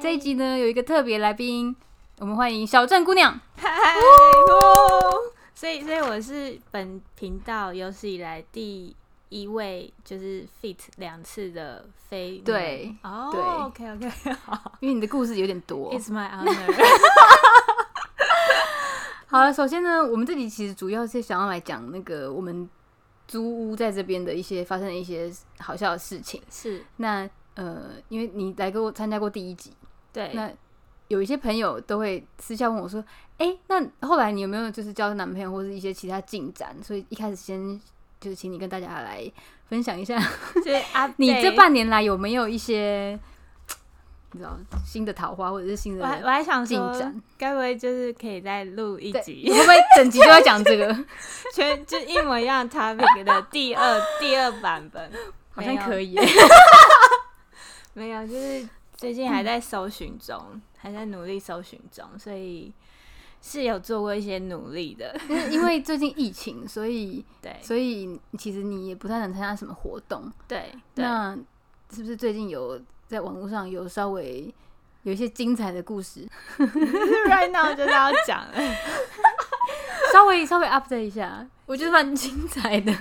这一集呢有一个特别来宾，我们欢迎小郑姑娘。 嗨，所以我是本频道有史以来第一位就是 fit 2次的非女。 对哦， 对 ，OK， 好因为你的故事有点多。 ，It's my honor 。 好了，首先呢，我们这集其实主要是想要来讲那个我们租屋在这边的一些发生的一些好笑的事情。 是， 那因为你来跟我参加过第一集， 对， 那有一些朋友都会私下问我说：“那后来你有没有就是交男朋友或是一些其他进展？”所以一开始先就是请你跟大家来分享一下，你这半年来有没有一些你知道新的桃花或者是新的我还想进说展？ 该不会就是可以再录一集， 你会不会整集都要讲这个？ 就一模一样 topic 的第二版本？ 好像可以耶。 没有，就是最近还在搜寻中，还在努力搜寻中，所以是有做过一些努力的。 因为最近疫情，所以其实你也不太能参加什么活动。 对， 那是不是最近有在网络上有稍微有一些精彩的故事 ？Right now 就是要讲了， 稍微 update 一下，我觉得蛮精彩的。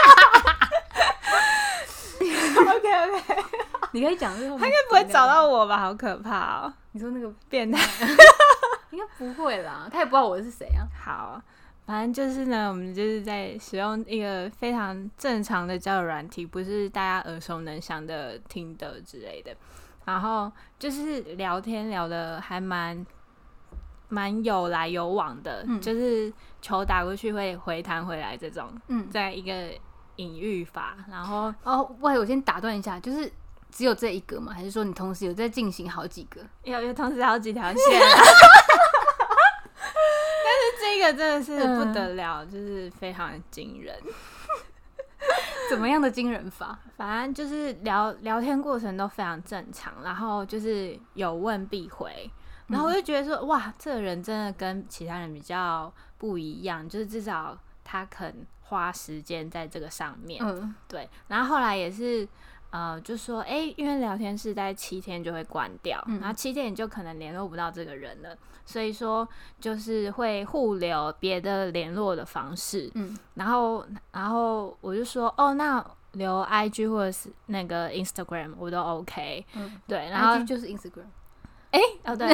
OK， 你可以讲这个， 他应该不会找到我吧？好可怕哦！ 你说那个变态， 应该不会啦，他也不知道我是谁啊。 好，反正就是呢，我们就是在使用一个非常正常的交友软体，不是大家耳熟能详的Tinder之类的。然后就是聊天聊得还蛮有来有往的，就是球打过去会回弹回来这种，在一个隐喻法。然后我先打断一下，就是只有这一个吗？还是说你同时有在进行好几个？ 有同时好几条线啊。但是这个真的是不得了，就是非常的惊人。 怎么样的惊人法？ 反正就是聊天过程都非常正常，然后就是有问必回，然后我就觉得说，哇，这个人真的跟其他人比较不一样，就是至少他肯花时间在这个上面。对。然后后来也是就说因为聊天室在7天就会关掉，然后7天你就可能联络不到这个人了，所以说就是会互留别的联络的方式。然后我就说那留 IG 或者是那个 Instagram 我都 OK。对，然后 IG 就是 Instagram。 对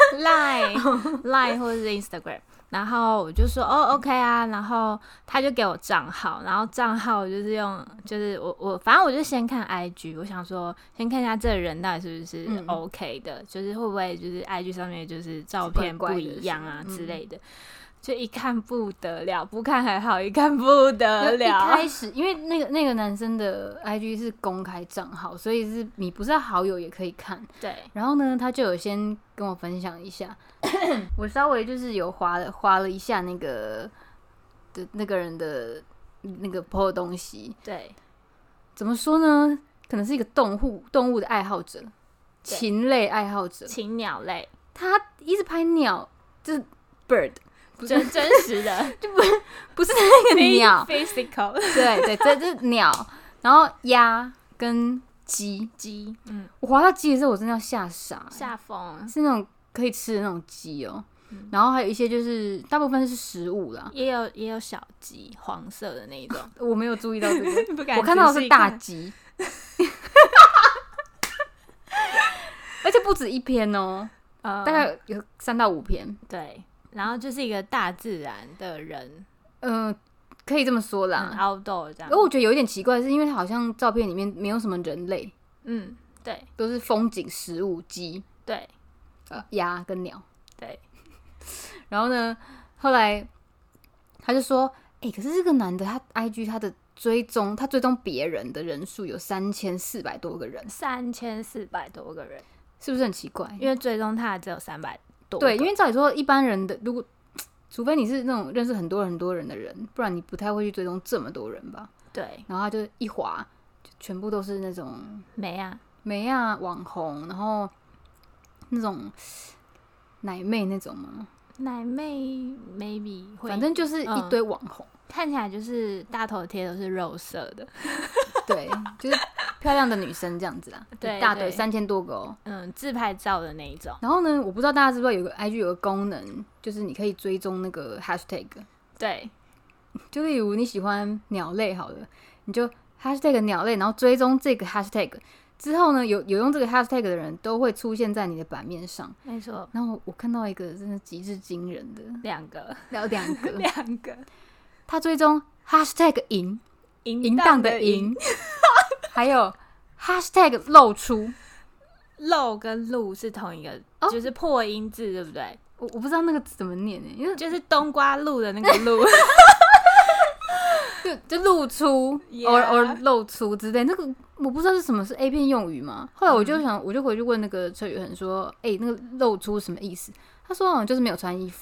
Line 或者是 Instagram。然后我就说OK 啊，然后他就给我账号，然后账号就是我反正我就先看 IG， 我想说先看一下这个人到底是不是 OK 的，就是会不会就是 IG 上面就是照片不一样啊之类的。就一看不得了，不看还好，一看不得了。 一开始因为那个男生的 IG 是公开账号，所以是你不是好友也可以看。 对。 然后呢，他就有先跟我分享一下，我稍微就是有划了一下那个人的那个 po 的东西。 对。 怎么说呢？可能是一个动物的爱好者，禽类爱好者， 禽鸟类。 他一直拍鸟，就是 bird。 真实的， 就不是那个鸟 ，physical， 对，这是鸟，然后鸭跟鸡，我滑到鸡的时候，我真的要吓傻， 吓疯， 是那种可以吃的那种鸡哦。然后还有一些就是大部分是食物啦， 也有小鸡，黄色的那一种， 我没有注意到这个， 不敢我看到的是大鸡，而且不止一篇哦，大概有3到5篇， 对。然后就是一个大自然的人， 可以这么说啦 ，outdoor 这样。 而我觉得有一点奇怪，是因为他好像照片里面没有什么人类， 对， 都是风景、食物、鸡， 对， 鸭跟鸟， 对。 然后呢，后来他就说，可是这个男的他 IG 他的追踪别人的人数有3400多个人 ，3400多个人， 是不是很奇怪？ 因为追踪他只有300多。 对，因为照理说一般人的，除非你是那种认识很多人的人，不然你不太会去追踪这么多人吧？ 对。 然后他就一滑，就全部都是那种美啊网红，然后那种奶妹那种吗？ 奶妹 maybe 会， 反正就是一堆网红， 看起来就是大头贴都是肉色的， 对，就是漂亮的女生这样子啦， 对一大堆对 3000多个哦。 自拍照的那一种。 然后呢，我不知道大家知不知道有个 IG 有个功能，就是你可以追踪那个 hashtag， 对， 就例如你喜欢鸟类好了，你就 hashtag 鸟类，然后追踪这个 hashtag。之后呢，有用这个 hashtag 的人都会出现在你的版面上， 没错。 然后我看到一个真的极致惊人的， 两个， 两个，他追踪 hashtag 淫荡的淫，还有 hashtag 露出， 露跟露是同一个，就是破音字，对不对？ 我不知道那个字怎么念呢，因为就是冬瓜露的那个露。 就露出 or 露出之类，那个我不知道是什么，是 A 片用语嘛。后来我就想，我就回去问那个车宇恒说：“那个露出什么意思？”他说：“好像就是没有穿衣服。”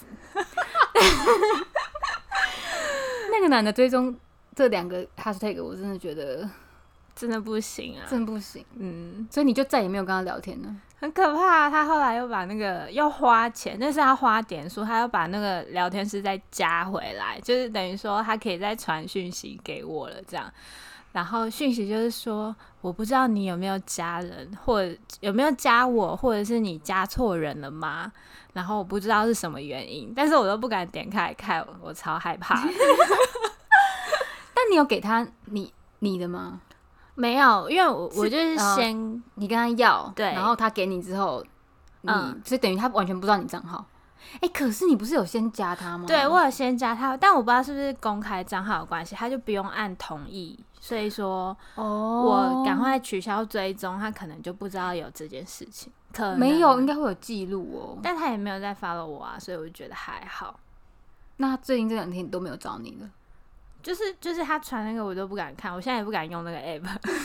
那个男的追踪这2个 hashtag， 我真的觉得真的不行啊， 真的不行。所以你就再也没有跟他聊天了。 很可怕。他后来又把那个要花钱，但是他花点数，他要把那个聊天室再加回来，就是等于说他可以再传讯息给我了这样。然后讯息就是说，我不知道你有没有加人，或者有没有加我，或者是你加错人了吗？然后我不知道是什么原因，但是我都不敢点开来看，我超害怕。 但你有给他你的吗？ 没有，因为我就是先、 你跟他要， 对， 然后他给你之后，所以等于他完全不知道你账号。可是你不是有先加他吗？ 对，我有先加他，但我不知道是不是公开账号的关系，他就不用按同意，所以说我赶快取消追踪，他可能就不知道有这件事情。可能没有，应该会有记录哦。 但他也没有在 follow 我啊，所以我就觉得还好。 那他最近这2天都没有找你了？ 就是他传那个我都不敢看，我现在也不敢用那个 app。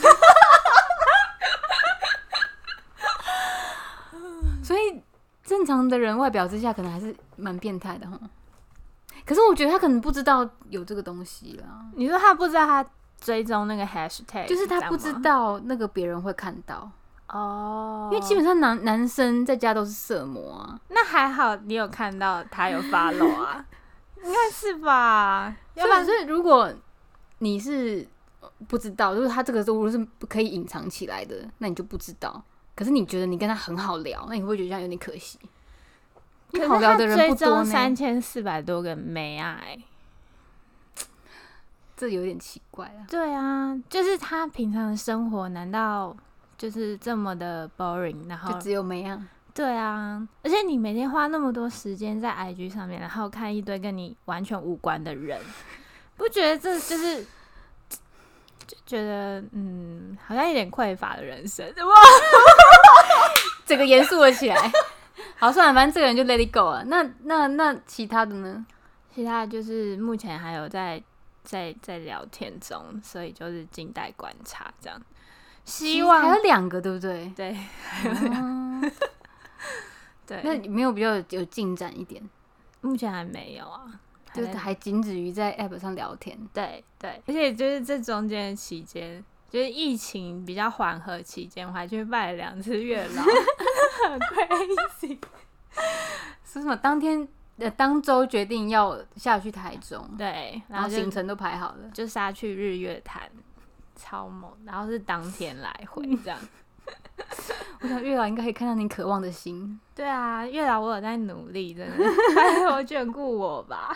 所以正常的人外表之下可能还是蛮变态的齁。可是我觉得他可能不知道有这个东西啦。 你说他不知道他追踪那个 hashtag， 就是他不知道那个别人会看到哦， 因为基本上男生在家都是色魔啊。 那还好你有看到他有 follow 啊。应该是吧，要不然所以如果你是不知道，就是他这个如果是可以隐藏起来的，那你就不知道。可是你觉得你跟他很好聊，那你会不会觉得这样有点可惜？ 可是好聊的人不多呢 ，3400多个妹啊， 这有点奇怪啊。 对啊，就是他平常的生活难道就是这么的 boring， 然后就只有妹啊？ 对啊，而且你每天花那么多时间在 IG 上面，然后看一堆跟你完全无关的人，不觉得这就是就觉得好像有点匮乏的人生哇， 整个严肃了起来。好，算了，反正这个人就 let it go 了。那其他的呢？ 其他的就是目前还有在聊天中，所以就是静待观察这样。希望还有2个，对不对？ 对，还有2个。对， 那没有比较有进展一点？ 目前还没有啊， 就是还仅止于在 app 上聊天。 对，而且就是这中间的期间，就是疫情比较缓和期间，我还去拜了2次月老，很 crazy。 是什么？当周决定要下去台中， 对， 然后行程都排好了， 就杀去日月潭，超猛，然后是当天来回这样。 我想月老应该可以看到你渴望的心。 对啊，月老我有在努力，真的，我眷顾我吧。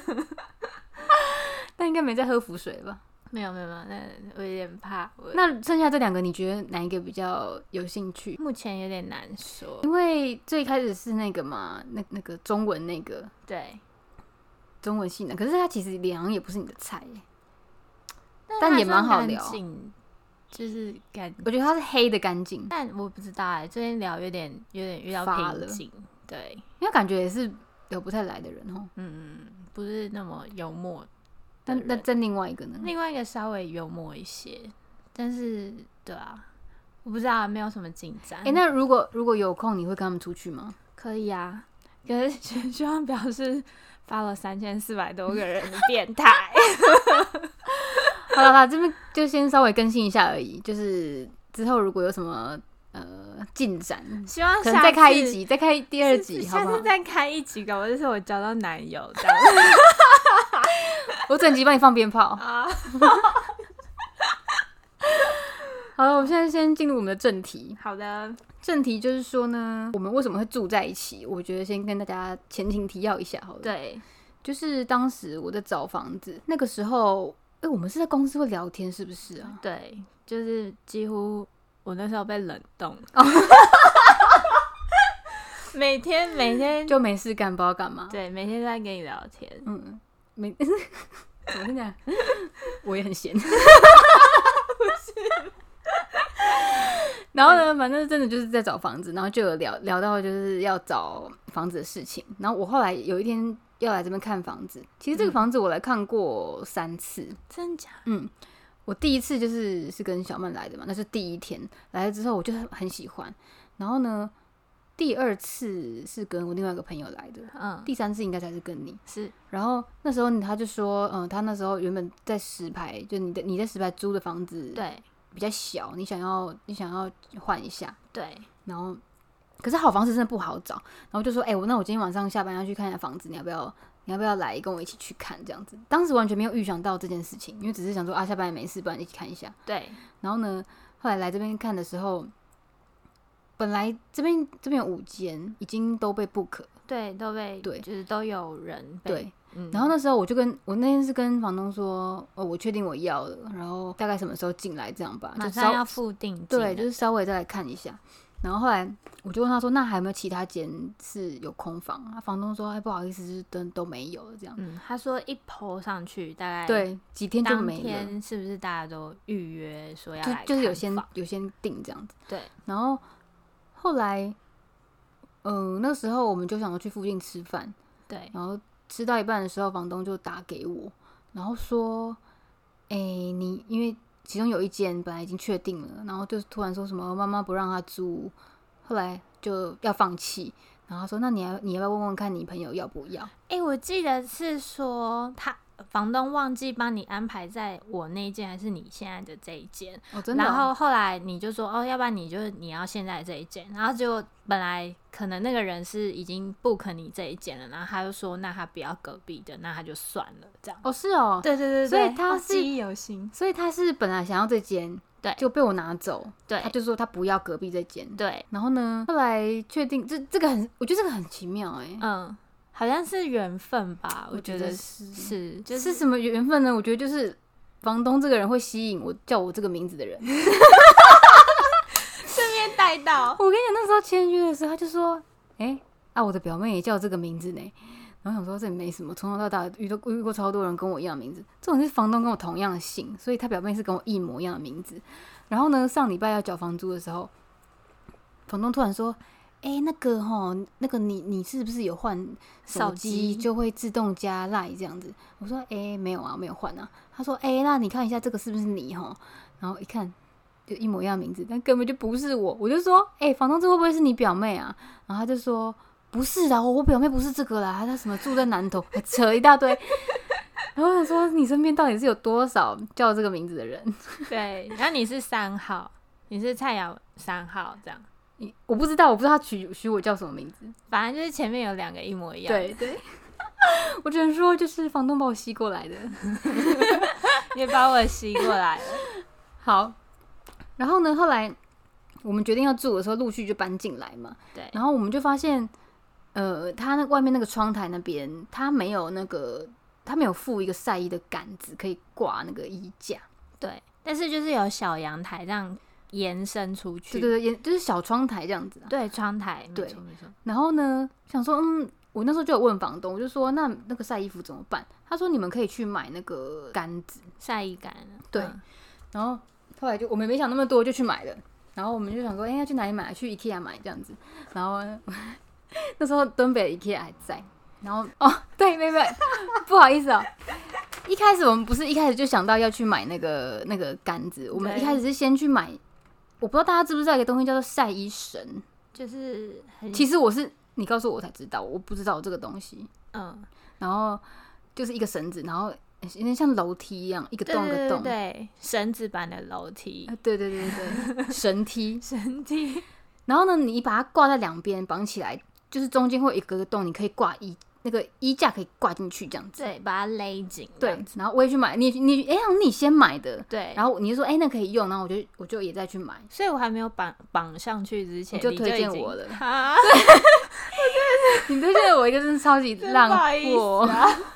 但应该没在喝符水吧？ 没有，那我有点怕。 那剩下这2个，你觉得哪一个比较有兴趣？ 目前有点难说， 因为最开始是那个嘛，那个中文那个， 对， 中文系的，可是他其实脸好像也不是你的菜耶，但也蛮好聊。 就是我觉得他是黑的干净， 但我不知道最近聊有点遇到瓶颈，对， 因为感觉也是聊不太来的人哦。 不是那么幽默。 那在另外一个呢？ 另外一个稍微幽默一些，但是对啊，我不知道，没有什么进展。 那如果有空，你会跟他们出去吗？ 可以啊，可是希望表示发了3400多个人的变态。 好了，这边就先稍微更新一下而已，就是之后如果有什么进展， 希望可能再开1集，再开第2集，好不好？ 下次再开1集，搞不好就是我交到男友这样。 我整集帮你放鞭炮啊！ 好了，我们现在先进入我们的正题。 好的， 正题就是说呢，我们为什么会住在一起？我觉得先跟大家前情提要一下好了。 对， 就是当时我在找房子，那个时候，我们是在公司会聊天，是不是啊？ 对，就是几乎我那时候被冷冻，每天就没事干，不知道干嘛。 对，每天都在跟你聊天。 没，我跟你讲，我也很闲。然后呢，反正真的就是在找房子，然后就有聊到就是要找房子的事情。然后我后来有一天要来这边看房子，其实这个房子我来看过3次， 真假？ 我第一次就是跟小曼来的嘛，那是第一天来了之后我就很喜欢。然后呢，第2次是跟我另外一个朋友来的，第3次应该才是跟你。 是。 然后那时候他就说，他那时候原本在石牌，就你在石牌租的房子， 对， 比较小，你想要换一下， 对。 然后可是好房子真的不好找，然后就说，那我今天晚上下班要去看一下房子，你要不要来跟我一起去看这样子？当时完全没有预想到这件事情，因为只是想说下班也没事，不然一起看一下。 对。 然后呢，后来来这边看的时候，本来这边有5间，已经都被 book 了。 对，都被对，就是都有人被对。然后那时候我那天是跟房东说，我确定我要了，然后大概什么时候进来这样吧， 马上要付定金。 对，就是稍微再来看一下。然后后来我就问他说，那还有没有其他间是有空房？房东说，不好意思，就是都没有了这样。 他说一 po 上去大概对几天就没了。 当天是不是大家都预约说要来看房？ 就是有先订这样子。 对。 然后后来那时候我们就想要去附近吃饭。 对。 然后吃到一半的时候，房东就打给我，然后说，你因为其中有一间本来已经确定了，然后就突然说什么妈妈不让他租，后来就要放弃。然后他说，那你要不要问问看你朋友要不要？ 我记得是说房东忘记帮你安排在我那一间还是你现在的这一间， 真的。 然后后来你就说要不然你要现在这一间，然后结果本来可能那个人是已经 book 你这一间了，然后他就说那他不要隔壁的，那他就算了这样。 是哦。 对对对对， 所以他是记忆犹新， 所以他是本来想要这间， 对， 就被我拿走， 对， 他就说他不要隔壁这间， 对。 然后呢，后来确定这个我觉得这个很奇妙好像是缘分吧，我觉得是就是什么缘分呢？我觉得就是房东这个人会吸引叫我这个名字的人，顺便带到。 我跟你讲，那时候签约的时候，他就说，我的表妹也叫这个名字呢。然后想说这也没什么，从小到大遇过超多人跟我一样的名字，这种是房东跟我同样的姓，所以他表妹是跟我一模一样的名字。然后呢，上礼拜要缴房租的时候，房东突然说，那个你是不是有换手机就会自动加 LINE 这样子？我说没有啊，没有换啊。他说那你看一下这个是不是你齁？然后一看就一模一样的名字，但根本就不是我。我就说房东这会不会是你表妹啊？然后他就说不是啦，我表妹不是这个啦，她什么住在南投，还扯一大堆。然后我想说你身边到底是有多少叫这个名字的人？对， 然后你是3号，你是蔡瑶3号这样。 我不知道他取我叫什么名字， 反正就是前面有2个一模一样的。 对对，我只能说就是房东把我吸过来的， 也把我吸过来了。 好，然后呢，后来我们决定要住的时候，陆续就搬进来嘛。 对， 然后我们就发现，他那外面那个窗台那边，他没有附一个晒衣的杆子可以挂那个衣架。 对，但是就是有小阳台这样延伸出去， 对对对，就是小窗台这样子。 对，窗台， 对， 没错没错。 然后呢，想说，我那时候就有问房东，我就说，那个晒衣服怎么办？他说你们可以去买那个杆子， 晒衣杆。 对，然后后来我们没想那么多，就去买了。然后我们就想说，要去哪里买？去 IKEA 买这样子。然后那时候敦北 IKEA 还在。然后对，没不好意思一开始我们不是一开始就想到要去买那个杆子，我们一开始是先去买。我不知道大家知不知道一个东西叫做晒衣绳， 就是其实你告诉我才知道，我不知道这个东西。然后就是一个绳子，然后有点像楼梯一样，一个洞一个洞， 对，绳子版的楼梯， 对对对对，绳梯。 绳梯。 然后呢，你把它挂在2边绑起来，就是中间会有一个洞，你可以挂那个衣架可以挂进去这样子， 对，把它勒紧。 对，然后我也去买，你你先买的， 对， 然后你就说那可以用，然后我就也再去买， 所以我还没有绑上去之前， 你就推荐我了。 啊， 你推荐我一个真的超级浪货，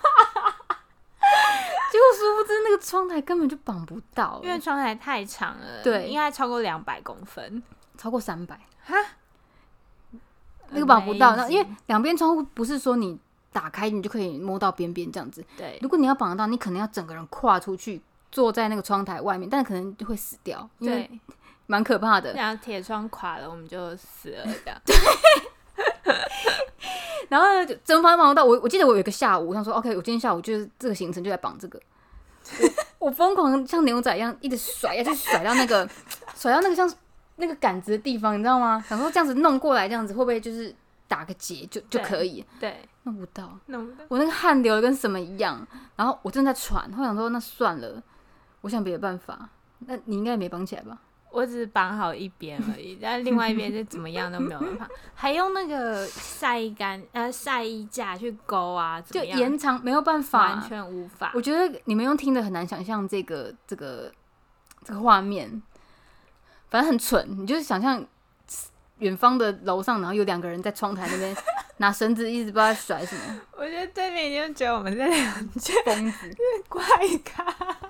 结果殊不知那个窗台根本就绑不到， 因为窗台太长了， 对， 应该超过200公分， 超过300， 哈， 那个绑不到，因为两边窗户不是说你打开你就可以摸到边边这样子， 对， 如果你要绑得到，你可能要整个人跨出去，坐在那个窗台外面，但可能就会死掉，因为蛮可怕的。 然后铁窗垮了，我们就死了这样。 对。然后怎么绑不到？我记得我有一个下午，我想说 OK， 我今天下午就是这个行程就来绑这个。我疯狂像牛仔一样一直甩，要去甩到那个像那个杆子的地方，你知道吗？想说这样子弄过来，这样子会不会就是打个结就可以？ 对， 弄不到， 我那个汗流的跟什么一样。然后我正在喘，后来想说那算了，我想别的办法。那你应该也没绑起来吧？ 我只是绑好一边而已，但另外一边是怎么样都没有办法。还用那个晒衣架去勾啊，怎么样？ 就延长没有办法， 完全无法。 我觉得你们用听的很难想象这个画面，反正很蠢。你就是想象远方的楼上，然后有2个人在窗台那边拿绳子一直不知道在甩什么。 我觉得对面已经觉得我们在两只疯子怪咖。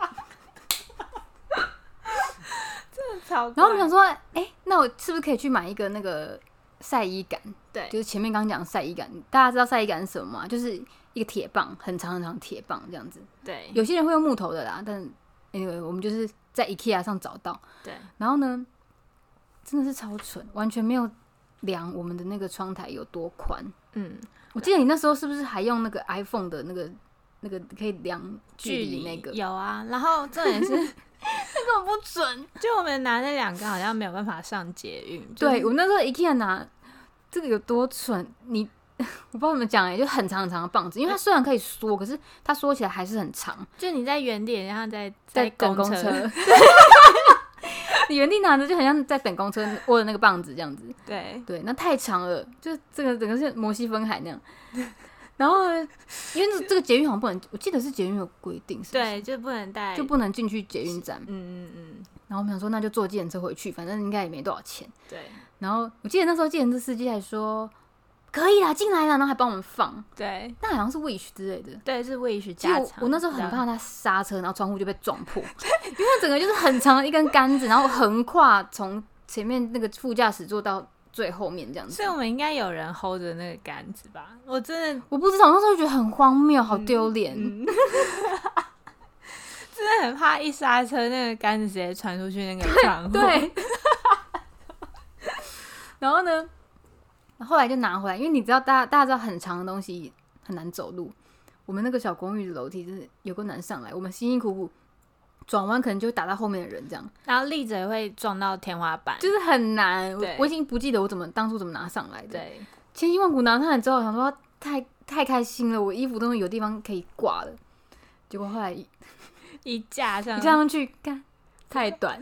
然后我们想说，那我是不是可以去买一个那个晒衣杆？ 对， 就是前面刚讲晒衣杆，大家知道晒衣杆是什么吗？就是一个铁棒，很长很长的铁棒这样子。 对， 有些人会用木头的啦，但anyway，我们就是在 IKEA 上找到。 对， 然后呢，真的是超蠢，完全没有量我们的那个窗台有多宽。我记得你那时候是不是还用那个 iPhone 的那个可以量距离那个？ 有啊，然后重点是。 那根本不准， 就我们拿那2个好像没有办法上捷运。 就是、对我那时候 IKEA 拿这个有多蠢，我不知道怎么讲就很长很长的棒子，因为它虽然可以缩，可是它缩起来还是很长。 就你在原地，然后在等公车，你原地拿着就很像在等公车握的那个棒子这样子。 对， 那太长了，就这个整个是摩西分海那样。然后因为这个捷运好像不能，我记得是捷运有规定，是不是？ 对，就不能带， 就不能进去捷运站。然后我们想说，那就坐计程车回去，反正应该也没多少钱。 对。 然后我记得那时候计程车司机还说可以啦，进来啦，然后还帮我们放。 对。 但好像是 Wish 之类的。 对，是 Wish 加长。 我那时候很怕他刹车，然后窗户就被撞破，因为它整个就是很长的一根杆子，然后横跨从前面那个副驾驶座到最后面这样子， 所以我们应该有人 hold 着那个杆子吧？我真的我不知道，那时候觉得很荒谬，好丢脸， 真的很怕一刹车那个杆子直接传出去那个窗户。 对。然后呢，后来就拿回来，因为你知道大家知道很长的东西很难走路，我们那个小公寓的楼梯真是有够难上来，我们辛辛苦苦转弯可能就会打到后面的人这样， 然后立着也会撞到天花板， 就是很难。我已经不记得我当初怎么拿上来的。 对， 千辛万苦拿上来之后，想说太开心了，我衣服终于有地方可以挂了。结果后来一架上去，干太短，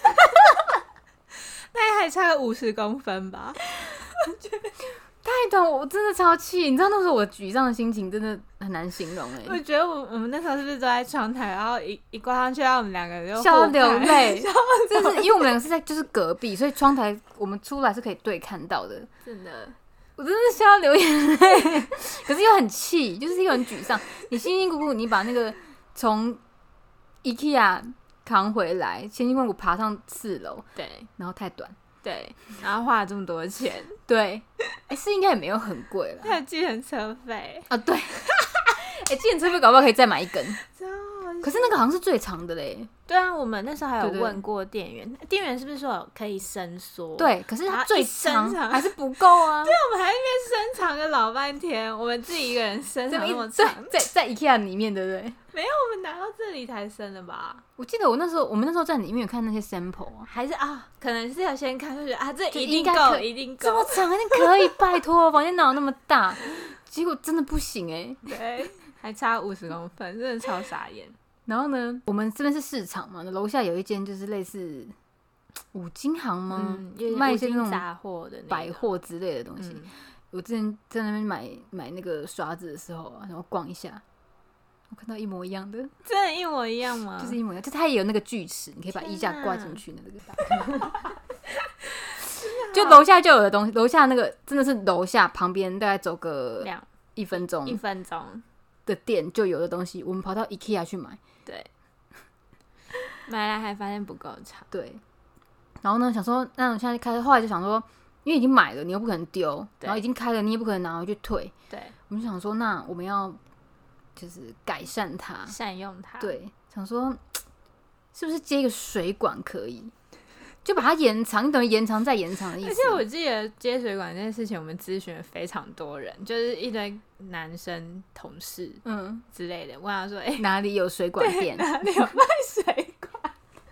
那还差个50公分吧。 太短，我真的超气。你知道那时候我沮丧的心情真的很难形容我觉得我们那时候是不是都在窗台，然后一挂上去，然后我们2个就笑到流泪。就是因为我们2个是在就是隔壁，所以窗台我们出来是可以对看到的。 真的， 我真的笑到流眼泪，可是又很气，就是又很沮丧。你辛辛苦苦你把那个从 IKEA 扛回来，辛辛苦苦爬上4楼， 对， 然后太短。 对，然后花了这么多钱， 对，是应该也没有很贵了， 还有计程车费啊，对，计程车费搞不好可以再买一根，可是那个好像是最长的嘞。 对啊，我们那时候还有问过店员，店员是不是说可以伸缩？ 对，可是它最长还是不够啊。 对，我们还在那边伸长个老半天，我们自己一个人伸长那么长， 在 IKEA 里面，对不对？ 没有，我们拿到这里才伸的吧？ 我记得我们那时候在里面有看那些 sample 啊， 还是可能是要先看，就觉得这一定够，一定够， 这么长一定可以，拜托，房间哪有那么大？结果真的不行对，还差50公分，真的超傻眼。 然后呢，我们这边是市场嘛，楼下有一间就是类似五金行吗？卖一些那种杂货的百货之类的东西。 我之前在那边买那个刷子的时候啊，然后逛一下，我看到一模一样的， 真的一模一样吗？ 就是一模一样，就它也有那个锯齿，你可以把衣架挂进去的那个。就楼下就有的东西，楼下那个真的是楼下旁边大概走个1分钟的店就有的东西，我们跑到 IKEA 去买。 对，买来还发现不够长。 对，然后呢，想说那我现在开，后来就想说，因为已经买了，你又不可能丢，然后已经开了，你也不可能拿回去退。 对， 我们就想说，那我们要就是改善它， 善用它。 对，想说是不是接一个水管可以？就把它延长，你等于延长再延长的意思。 而且我记得接水管这件事情，我们咨询了非常多人，就是一堆男生同事之类的，问他说：“ 哪里有水管店？ 哪里有卖水管？”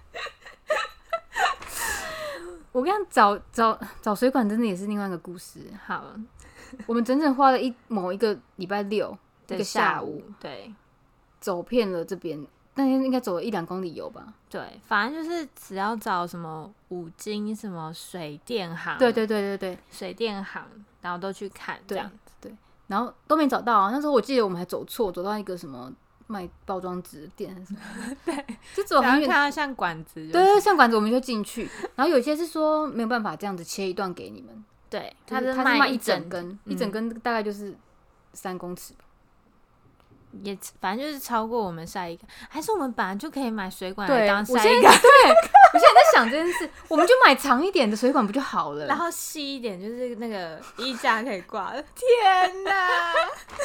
我跟你讲，找水管真的也是另外一个故事。 好， 我们整整花了某一个礼拜六一个下午， 对， 走遍了这边。那天应该走了1-2公里有吧？ 对，反正就是只要找什么五金、什么水电行， 对， 水电行，然后都去看这样子。 对，然后都没找到啊。那时候我记得我们还走错，走到一个什么卖包装纸的店什么的，对，就走很远， 看到像管子， 对，像管子我们就进去。然后有些是说没有办法这样子切一段给你们， 对， 他是卖一整根，一整根大概就是3公尺吧。 也反正就是超过我们下一个，还是我们本来就可以买水管对来当下一个。 对，我现在在想这件事，我们就买长一点的水管不就好了？ 然后细一点，就是那个衣架可以挂的。天哪！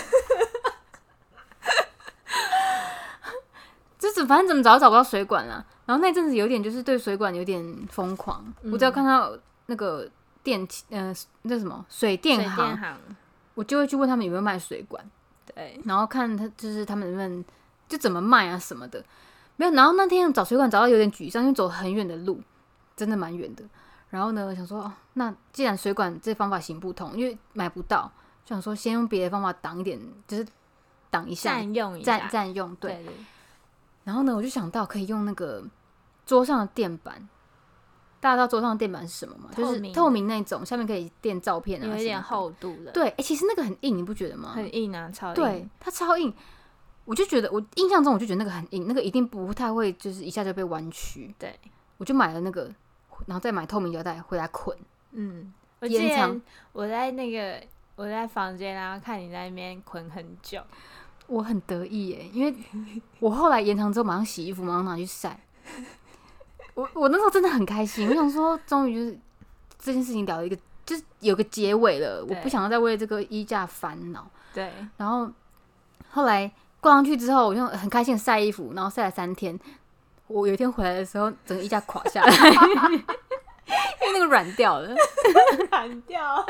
就是反正怎么找都找不到水管啦。然后那阵子有点就是对水管有点疯狂，我只要看到那个那什么水电行，我就会去问他们有没有卖水管。 对， 然后看就是他们就怎么卖啊什么的，没有。然后那天找水管找到有点沮丧，因为走很远的路，真的蛮远的。然后呢，想说那既然水管这方法行不通，因为买不到，就想说先用别的方法挡一点，就是挡一下， 占用一下， 占用。对。然后呢，我就想到可以用那个桌上的垫板。大家知道桌上的垫板是什么吗？就是透明那种，下面可以垫照片啊， 有一点厚度的。 对，其实那个很硬，你不觉得吗？ 很硬啊，超硬。 对，它超硬。我就觉得，我印象中我就觉得那个很硬，那个一定不太会，就是一下就被弯曲。 对， 我就买了那个，然后再买透明胶带回来捆。 我记得我在房间，然后看你在那边捆很久， 我很得意耶，因为我后来延长之后马上洗衣服，马上拿去晒。我那时候真的很开心，我想说，终于就是这件事情聊一个，就是有个结尾了。我不想要再为这个衣架烦恼。对。然后后来挂上去之后，我就很开心的晒衣服，然后晒了3天。我有一天回来的时候，整个衣架垮下来，因为那个软掉了， 软掉。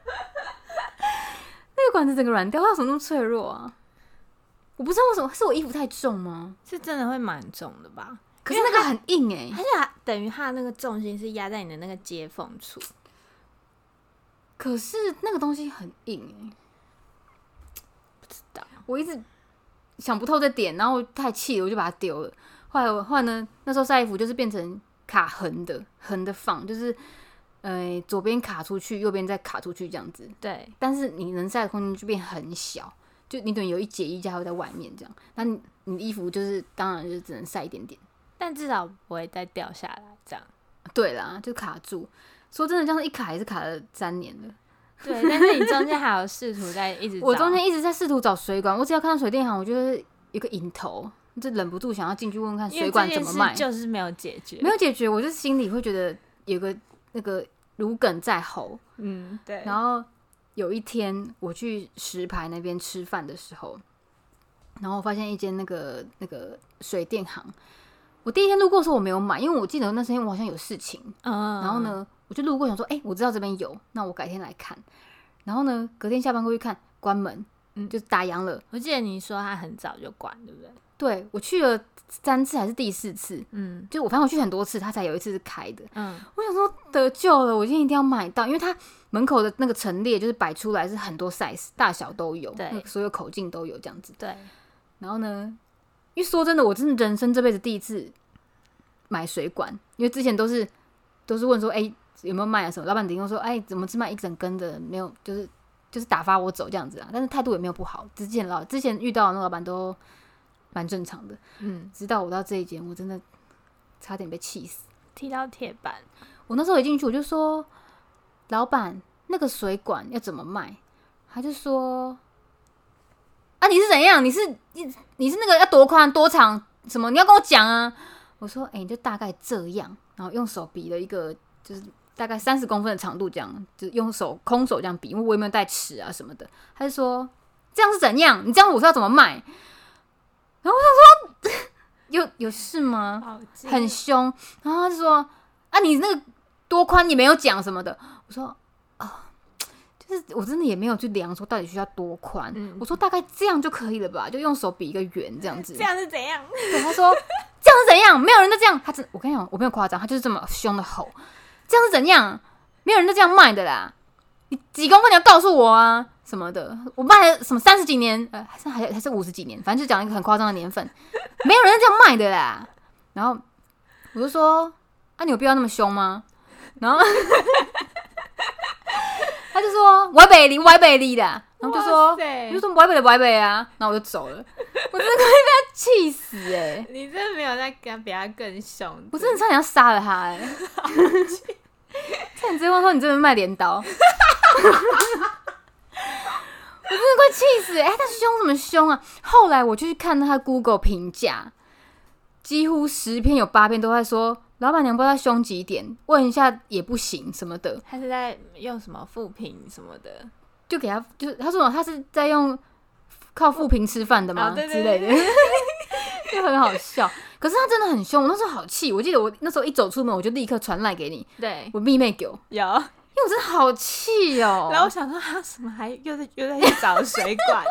那个管子整个软掉，它怎么那么脆弱啊？我不知道为什么，是我衣服太重吗？ 是真的会蛮重的吧？ 可是那个很硬而且等于它的那个重心是压在你的那个接缝处。 可是那个东西很硬不知道， 我一直想不透这点，然后我太气了，我就把它丢了。后来呢，那时候晒衣服就是变成卡横的放，就是左边卡出去，右边再卡出去这样子。对，但是你能晒的空间就变很小，就你等于有一节衣架会在外面这样，那你的衣服就是当然就只能晒一点点。 但至少不会再掉下来，这样。 对啦，就卡住。说真的，这样一卡也是卡了3年了。 对，但是你中间还有试图在一直找， 我中间一直在试图找水管。我只要看到水电行，我觉得有个瘾头，就忍不住想要进去问问看水管怎么卖。 就是没有解决， 我就心里会觉得有个那个如鲠在喉。对。然后有一天我去石牌那边吃饭的时候，然后我发现一间那个水电行。我第一天路过的时候我没有买，因为我记得那天我好像有事情。然后呢，我就路过想说，我知道这边有，那我改天来看。然后呢，隔天下班过去看，关门，就打烊了。 我记得你说他很早就关，对不对？ 对，我去了3次还是第4次，就反正我去很多次，他才有一次是开的。我想说得救了，我今天一定要买到，因为他门口的那个陈列就是摆出来是很多 size， 大小都有，对，所有口径都有这样子。对，然后呢？因为说真的，我真的人生这辈子第一次买水管，因为之前都是问说，有没有卖啊什么？老板顶多说，怎么只卖一整根的，没有，就是就是打发我走这样子啊，但是态度也没有不好。之前遇到的那个老板都蛮正常的，直到我到这一间，我真的差点被气死， 踢到铁板。 我那时候一进去我就说，老板那个水管要怎么卖？他就说啊，你是怎样？你是那个要多宽多长什么？你要跟我讲啊！我说你就大概这样，然后用手比了一个就是大概30公分的长度，这样就用空手这样比，因为我也没有带尺啊什么的。他就说这样是怎样？你这样我是要怎么卖？然后我想说有事吗？很凶。然后他就说啊，你那个多宽你没有讲什么的。我说就是我真的也没有去量说到底需要多宽。我说大概这样就可以了吧，就用手比一个圆这样子。 这样是怎样？ 对，他说这样是怎样？没有人都这样。我跟你讲，我没有夸张，他就是这么凶的吼。这样是怎样？没有人都这样卖的啦！你几公分你要告诉我啊什么的。我卖了什么30几年，还是50几年，反正就讲一个很夸张的年份，没有人这样卖的啦。然后我就说啊，你有必要那么凶吗？然后他就说歪北里的，然后就说歪北啊，然后我就走了。我真的快被他气死你真的没有在跟比他更凶， 我真的差点要杀了他差点直接问说你这边卖镰刀。我真的快气死他凶什么凶啊？后来我就去看他 Google 评价，几乎10篇有8篇都在说老板娘不知道凶几点，问一下也不行什么的。 他是在用什么负评什么的， 就给他，就是他说他是在用靠负评吃饭的吗？ 对之类的，就很好笑。可是他真的很凶，我那时候好气。我记得我那时候一走出门，我就立刻传赖给你， 对我密妹给我有， 因为我真的好气哦。 然后我想说他什么还又在去找水管，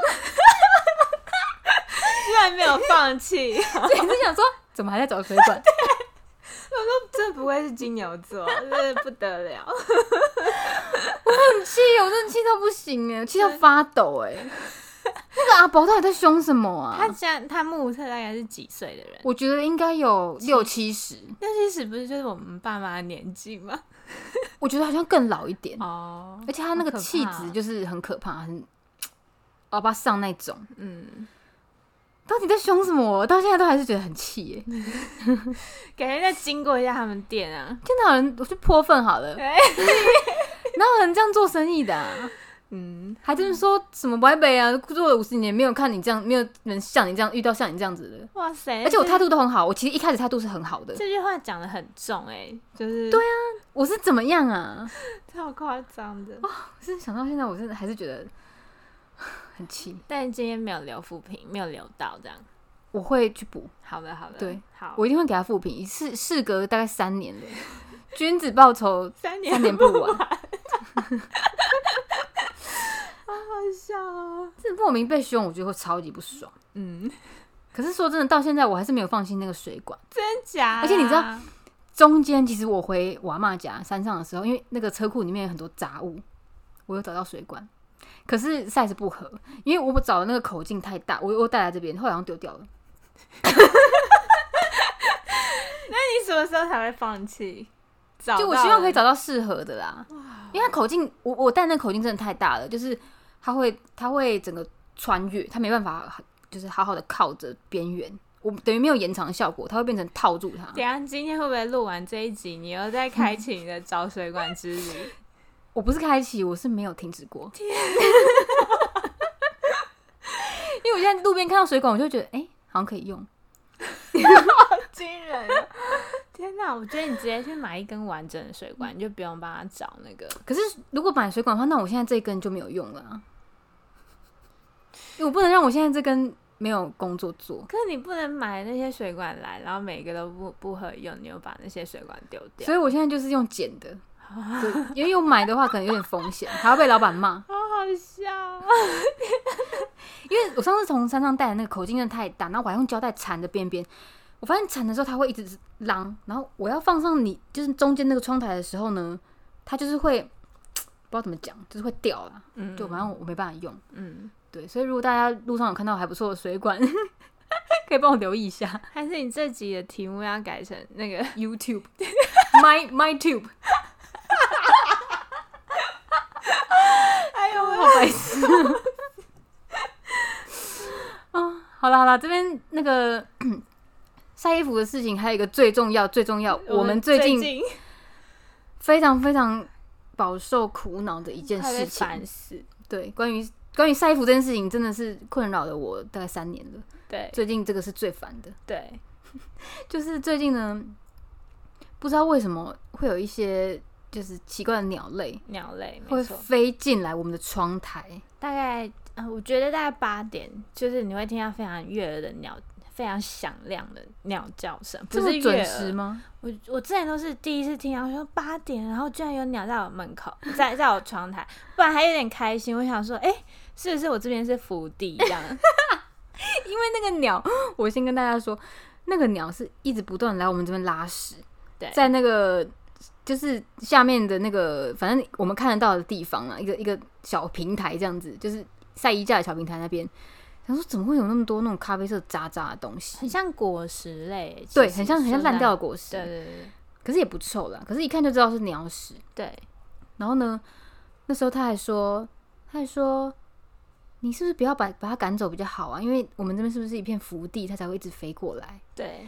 居然没有放弃， 所以就想说怎么还在找水管？ 我说这不会是金牛座，真的不得了。 我很气，我真的气到不行气到发抖那个阿伯到底在凶什么啊？ 他目测大概是几岁的人？ 我觉得应该有60-70， 不是就是我们爸妈的年纪吗？ 我觉得好像更老一点哦， 而且他那个气质就是很可怕，很欧巴桑那种。到底在凶什么？我到现在都还是觉得很气感觉再经过一下他们店啊， 见到人我去泼粪好了。哪有人这样做生意的还就是说什么歪北啊，做了50年没有看你这样，没有人像你这样遇到像你这样子的。 哇塞！ 而且我态度都很好，我其实一开始态度是很好的。 这句话讲得很重就是对啊，我是怎么样啊？ 超夸张的我是想到现在，我真的还是觉得很气。 但今天没有留负评，没有留到这样， 我会去补。 好的， 对， 好， 我一定会给他负评。事隔大概3年了，君子报仇3年不晚。 好好笑哦！ 这莫名被凶，我觉得会超级不爽。可是说真的，到现在我还是没有放弃那个水管。 真假？ 而且你知道，中间其实我回我阿嬷家山上的时候，因为那个车库里面有很多杂物，我有找到水管，可是 size 不合，因为我找的那个口径太大，我带来这边，后来好像丢掉了。 那你什么时候才会放弃？ 就我希望可以找到适合的啦，因为它口径，我带那个口径真的太大了，就是它会整个穿越，它没办法就是好好的靠着边缘，我等于没有延长的效果，它会变成套住它。 等一下今天会不会录完这一集，你又在开启你的找水管之旅？ 我不是开启，我是没有停止过。因为我现在路边看到水管，我就觉得好像可以用。 好惊人啊！天哪，我觉得你直接去买一根完整的水管，你就不用帮他找那个。 可是如果买水管的话，那我现在这一根就没有用了因为我不能让我现在这根没有工作做。 可是你不能买那些水管来，然后每个都不合用，你又把那些水管丢掉。 所以我现在就是用捡的。对，因为有买的话可能有点风险，还要被老板骂。 好好笑因为我上次从山上带的那个口径真的太大，然后我还用胶带缠着边边，我发现缠的时候它会一直啷，然后我要放上你就是中间那个窗台的时候呢，它就是会不知道怎么讲，就是会掉啦。就反正我没办法用。对，所以如果大家路上有看到还不错的水管，可以帮我留意一下。 还是你这集的题目要改成那个 YouTube my tube。 哎呦我好白痴。哦，好了，这边那个晒衣服的事情，还有一个最重要，我们最近非常非常饱受苦恼的一件事情， 烦死。 对，关于晒衣服这件事情，真的是困扰了我大概3年了。 对， 最近这个是最烦的。 对， 就是最近呢，不知道为什么会有一些就是奇怪的鸟类会飞进来我们的窗台。 大概我觉得大概8点，就是你会听到非常悦耳的非常响亮的鸟叫声，不是准时吗？ 我之前都是第一次听到说8点，然后居然有鸟在我门口，在我窗台，不然还有点开心。我想说，是不是我这边是福地这样？ 因为那个鸟，我先跟大家说，那个鸟是一直不断来我们这边拉屎，在那个就是下面的那个，反正我们看得到的地方啊，一个小平台这样子，就是晒衣架的小平台那边。想说怎么会有那么多那种咖啡色渣渣的东西， 很像果实类， 对，很像烂掉的果实， 对， 可是也不臭啦，可是一看就知道是鸟屎， 对。 然后呢，那时候他还说，你是不是不要把它赶走比较好啊？因为我们这边是不是一片福地，它才会一直飞过来？ 对。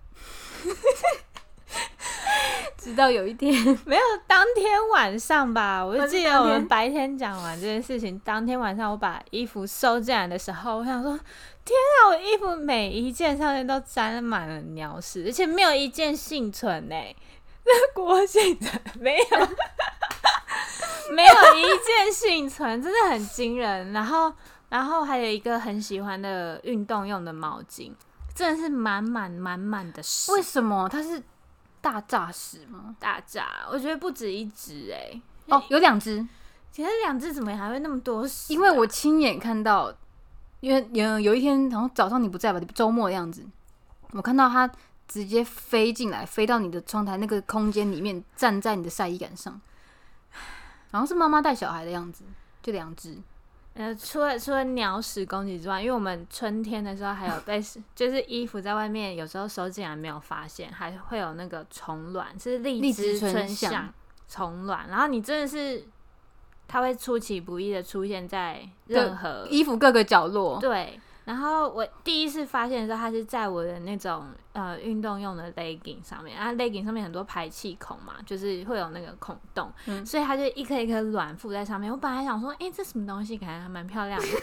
直到有一天， 没有，当天晚上吧，我就记得我们白天讲完这件事情，当天晚上我把衣服收进来的时候，我想说，天啊，我衣服每一件上面都沾满了鸟屎，而且没有一件幸存欸，那郭幸存没有，没有一件幸存，真的很惊人。然后还有一个很喜欢的运动用的毛巾，真的是满满的屎。 为什么它是大炸屎吗？ 大炸，我觉得不止1只有2只。 其实2只怎么还会那么多屎？ 因为我亲眼看到，因为有一天好像早上你不在吧，周末的样子，我看到它直接飞进来，飞到你的窗台那个空间里面，站在你的晒衣杆上，好像是妈妈带小孩的样子，就2只。 除了鸟屎攻击之外，因为我们春天的时候还有被就是衣服在外面有时候收进来没有发现，还会有那个虫卵，是荔枝春象虫卵，然后你真的是它会出其不意的出现在任何衣服各个角落。 对，然后我第一次发现的时候，它是在我的那种运动用的 legging 上面，啊 legging 上面很多排气孔嘛，就是会有那个孔洞，所以它就一颗一颗卵附在上面。我本来想说，这什么东西，感觉还蛮漂亮的，结果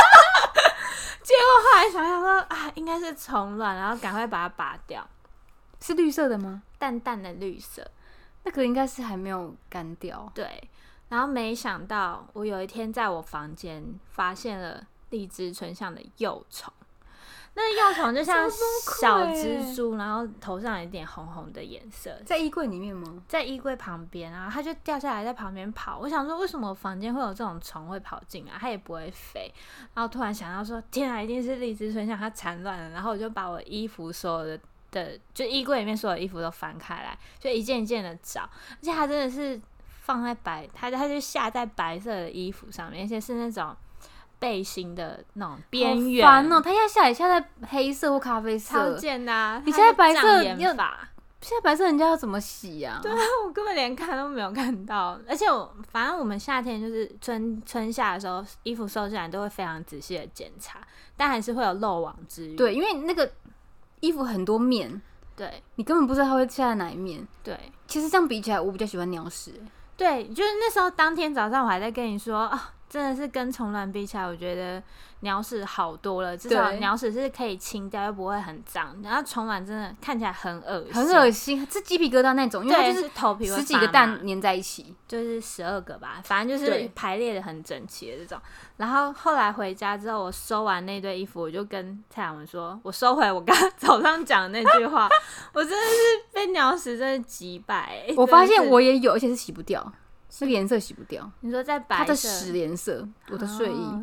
后来想想说，应该是虫卵，然后赶快把它拔掉。 是绿色的吗？ 淡淡的绿色， 那个应该是还没有干掉。 对，然后没想到我有一天在我房间发现了荔枝春象的幼虫，那幼虫就像小蜘蛛，然后头上有一点红红的颜色。 在衣柜里面吗？ 在衣柜旁边啊，它就掉下来在旁边跑。我想说，为什么我房间会有这种虫会跑进来？它也不会飞。然后突然想到说，天啊，一定是荔枝春象它产卵了。然后我就把我衣服所有的就衣柜里面所有衣服都翻开来，就一件一件的找。而且它真的是放在它就下在白色的衣服上面，而且是那种背心的那种边缘。 好烦哦！它要下在黑色或咖啡色， 超贱的啊！ 你现在白色现在白色人家要怎么洗啊？ 对啊，我根本连看都没有看到。而且反正我们夏天就是春夏的时候，衣服收进来都会非常仔细的检查，但还是会有漏网之鱼。 对，因为那个衣服很多面， 对， 你根本不知道它会下在哪一面。 对， 其实这样比起来，我比较喜欢鸟屎。 对，就是那时候当天早上我还在跟你说真的是跟虫卵比起来，我觉得鸟屎好多了。至少鸟屎是可以清掉，又不会很脏。然后虫卵真的看起来很恶心， 很恶心，是鸡皮疙瘩那种，因为它就是头皮会 10几个蛋粘在一起， 就是12个吧，反正就是排列的很整齐的这种。然后后来回家之后，我收完那堆衣服，我就跟蔡雅文说，我收回我刚刚早上讲的那句话，我真的是被鸟屎真的击败。 我发现我也有，而且是洗不掉。那个颜色洗不掉。 你说在白色， 它的屎颜色，我的睡衣。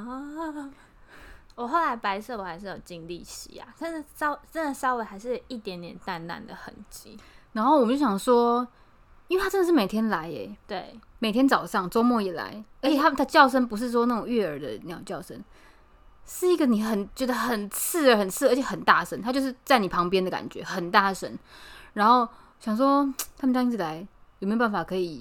我后来白色我还是有尽力洗啊，但是真的稍微还是一点点淡淡的痕迹。 然后我们就想说，因为它真的是每天来耶， 对， 每天早上、周末也来，而且它叫声不是说那种悦耳的鸟叫声，是一个你觉得很刺耳、而且很大声，它就是在你旁边的感觉，很大声。然后想说，他们这样一直来，有没有办法可以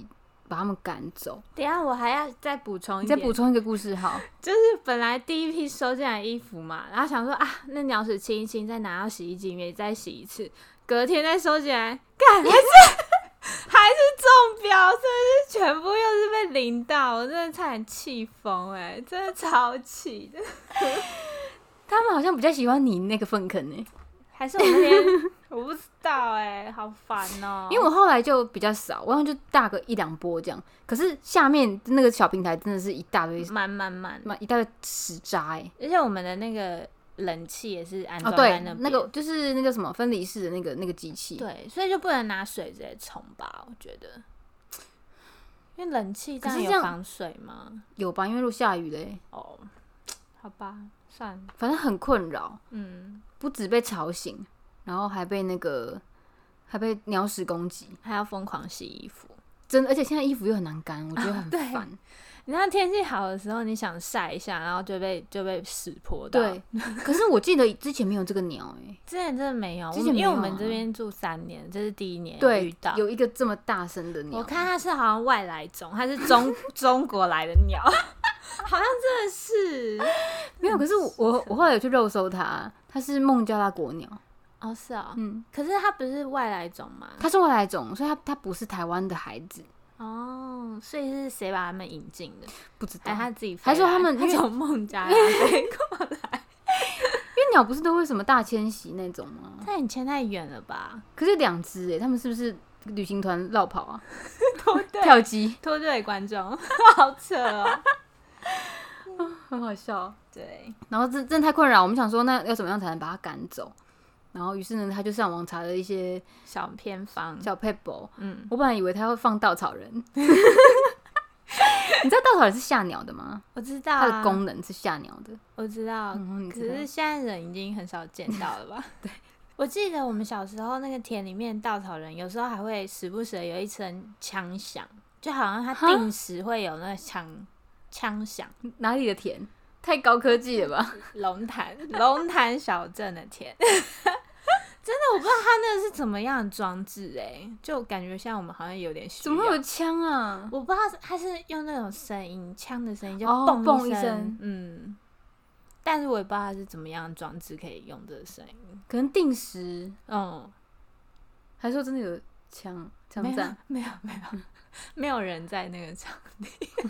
把他们赶走。 等一下我还要再补充一你点， 再补充一个故事好。 就是本来第一批收进来衣服嘛，然后想说啊，那鸟屎清一清，再拿到洗衣机里面再洗一次，隔天再收进来，干还是中标，真的是全部又是被淋到，我真的差点气疯真的超气的。 他们好像比较喜欢你那个粪坑还是我那边我不知道好烦哦、 因为我后来就比较少，我好像就大个1-2波这样。可是下面那个小平台真的是一大堆慢， 一大堆屎渣而且我们的那个冷气也是安装在对， 那边、 那个就是那个什么分离式的那个机器， 对，所以就不能拿水直接冲吧？我觉得，因为冷气这样有防水吗？ 有吧？因为如果下雨哦，好吧，算了， 反正很困扰。 嗯， 不止被吵醒，然后还被鸟屎攻击， 还要疯狂洗衣服， 真的，而且现在衣服又很难干，我觉得很烦。 你看天气好的时候，你想晒一下，然后就被屎泼到。 对，可是我记得之前没有这个鸟之前真的没有， 之前没有因为我们这边住3年，这是第1年遇到有一个这么大声的鸟。 我看它是好像外来种，它是中国来的鸟，好像真的是没有。可是我后来有去肉搜它，它是孟加拉国鸟。 哦，是啊，可是它不是外来种吗？ 它是外来种，所以它不是台湾的孩子。 哦，所以是谁把他们引进的？ 不知道， 还他自己飞来， 还说他们从孟加拉飞过来。 因为鸟不是都会什么大迁徙那种吗？ 那你迁太远了吧？ 可是2只他们是不是旅行团绕跑啊？ 跳机脱队观众，好扯哦。 很好笑。 对， 然后真的太困扰，我们想说那要怎么样才能把它赶走？然后于是呢，他就上网查了一些小偏方、 小 pebble。我本来以为他会放稻草人。你知道稻草人是吓鸟的吗？ 我知道、 它的功能是吓鸟的。 我知道，可是现在人已经很少见到了吧？对，我记得我们小时候那个田里面稻草人，有时候还会时不时有一声枪响，就好像它定时会有那个枪响。 哪里的田？太高科技了吧？ 龙潭小镇的田。真的我不知道他那个是怎么样的装置就感觉像我们好像有点需要。 怎么会有枪啊？ 我不知道他是用那种声音，枪的声音就蹦一声， 但是我也不知道他是怎么样的装置可以用这个声音， 可能定时，还说真的有枪战？ 没有人在那个场地。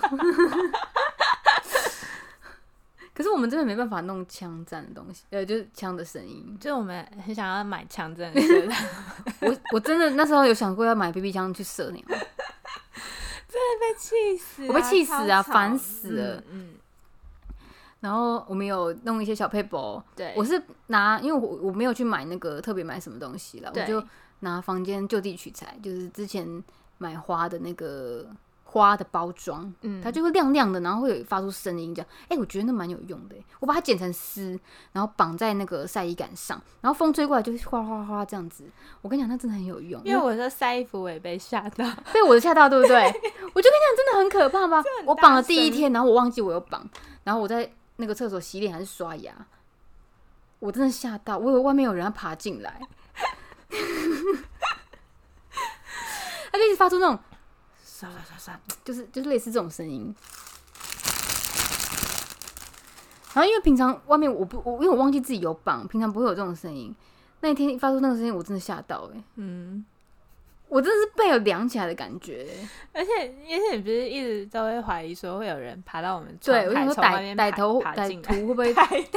可是我们真的没办法弄枪战的东西，就是枪的声音。 就我们很想要买枪真的射我真的那时候有想过要买 BB 枪去射鸟，真的被气死， 我被气死啊，烦死了。然后我们有弄一些小pebble，对，我是拿，因为我没有去买那个特别买什么东西了，我就拿房间就地取材，就是之前买花的那个。花的包装，它就会亮亮的，然后会有发出声音，这样。我觉得那蛮有用的。我把它剪成丝，然后绑在那个晒衣杆上，然后风吹过来就会哗哗哗这样子。我跟你讲，那真的很有用。 因为我说晒衣服我也被吓到， 被我的吓到，对不对？我就跟你讲，真的很可怕吧？我绑了第1天，然后我忘记我有绑，然后我在那个厕所洗脸还是刷牙，我真的吓到，我以为外面有人要爬进来，他就一直发出那种。刷，就是类似这种声音。然后因为平常外面因为我忘记自己有绑，平常不会有这种声音。那一天一发出那个声音，我真的吓到我真的是背有凉起来的感觉。 而且你不是一直都会怀疑说会有人爬到我们窗台， 对，我想说歹徒会不会歹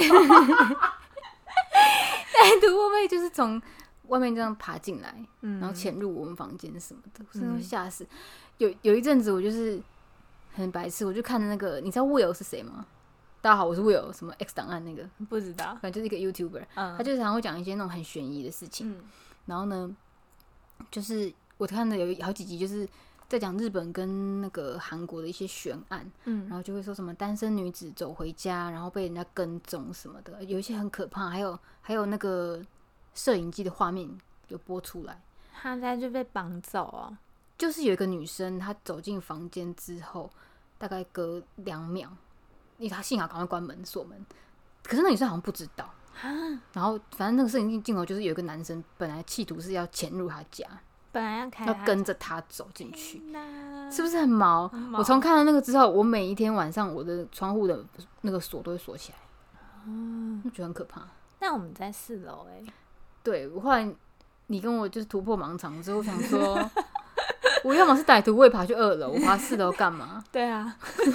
徒会不会就是从外面这样爬进来，然后潜入我们房间什么的，我真的吓死。有一阵子我就是很白痴，我就看那个，你知道 Will 是谁吗？大家好，我是 Will， 什么 X 档案那个不知道， 反正就是一个 YouTuber，他就常会讲一些那种很悬疑的事情。然后呢，就是我看的有好几集，就是在讲日本跟那个韩国的一些悬案，然后就会说什么单身女子走回家，然后被人家跟踪什么的，有一些很可怕，还有那个摄影机的画面有播出来， 他在就被绑走就是有一个女生，她走进房间之后，大概隔2秒，因为她幸好赶快关门锁门，可是那女生好像不知道。然后反正那个摄影镜头就是有一个男生本来企图是要潜入她家， 本来要开要跟着他走进去， 哪是不是很毛？我从看到那个之后，我每一天晚上我的窗户的那个锁都会锁起来，我觉得很可怕。 那我们在4楼对，我后来你跟我就是突破盲肠之后，想说我要么是歹徒，我也爬去2楼，我爬4楼干嘛？ 对啊，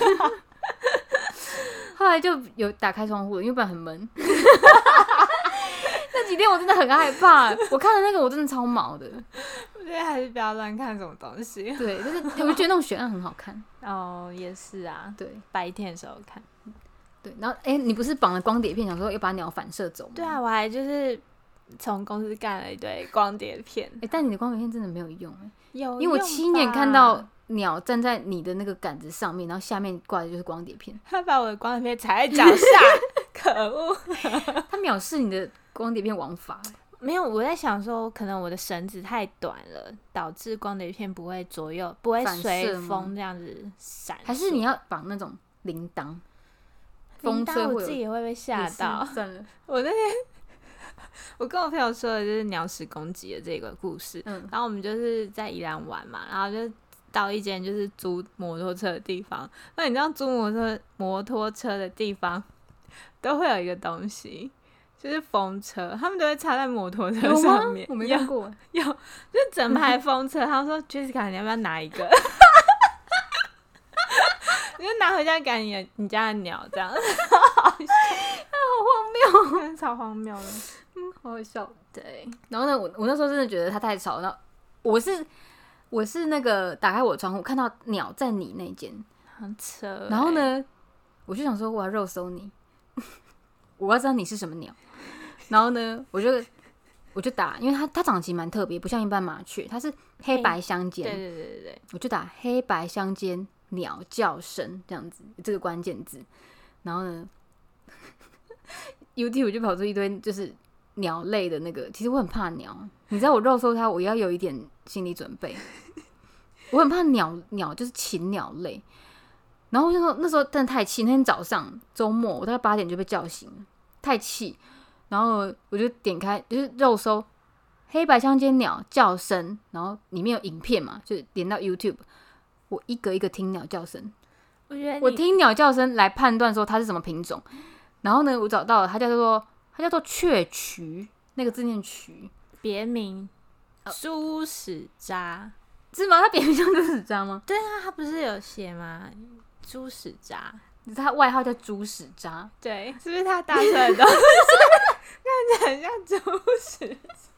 后来就有打开窗户了，因为不然很闷。那几天我真的很害怕，我看了那个我真的超毛的。 我觉得还是不要乱看什么东西。 对，但是我觉得那种悬案很好看。 哦，也是啊， 对， 白天的时候看。 对，然后你不是绑了光碟片，想说要把鸟反射走吗？ 对啊，我还就是从公司干了一堆光碟片。 但你的光碟片真的没有用有， 因为我亲眼看到鸟站在你的那个杆子上面，然后下面挂的就是光碟片。 他把我的光碟片踩在脚下，可恶！ 他藐视你的光碟片王法。 没有，我在想说，可能我的绳子太短了，导致光碟片不会左右，不会随风这样子闪。 还是你要绑那种铃铛？风吹我自己也会被吓到。 算了， 我那天我跟我朋友说的就是鸟屎攻击的这个故事，然后我们就是在宜兰玩嘛，然后就到一间就是租摩托车的地方。那你知道租摩托车的地方都会有一个东西，就是风车，他们都会插在摩托车上面。 我没看过。 有，就是整排风车。他说 Jessica 你要不要拿一个？你就拿回家给你家的鸟这样。好荒谬，超荒谬的。 好好笑。对，然后呢，我那时候真的觉得它太吵了。我是那个打开我的窗户看到鸟在你那间， 很扯。 然后呢，我就想说我要肉搜你，我要知道你是什么鸟。然后呢，我就打，因为它长得其实蛮特别，不像一般麻雀，它是黑白相间。 对， 我就打黑白相间鸟叫声这样子这个关键字，然后呢，YouTube 就跑出一堆就是鸟类的那个。其实我很怕鸟，你知道我肉搜它，我要有一点心理准备。我很怕鸟就是禽鸟类。然后我就说那时候真的太气，那天早上周末我大概8点就被叫醒了，太气。然后我就点开就是肉搜黑白相间鸟叫声，然后里面有影片嘛，就点到 YouTube， 我一个一个听鸟叫声。我听鸟叫声来判断说它是什么品种。然后呢，我找到了，它叫做雀渠，那个字念渠， 别名猪屎渣， 是吗？它别名叫猪屎渣吗？ 对啊，它不是有写吗？猪屎渣， 它外号叫猪屎渣。 对，是不是它大出来的东西看起来很像猪屎？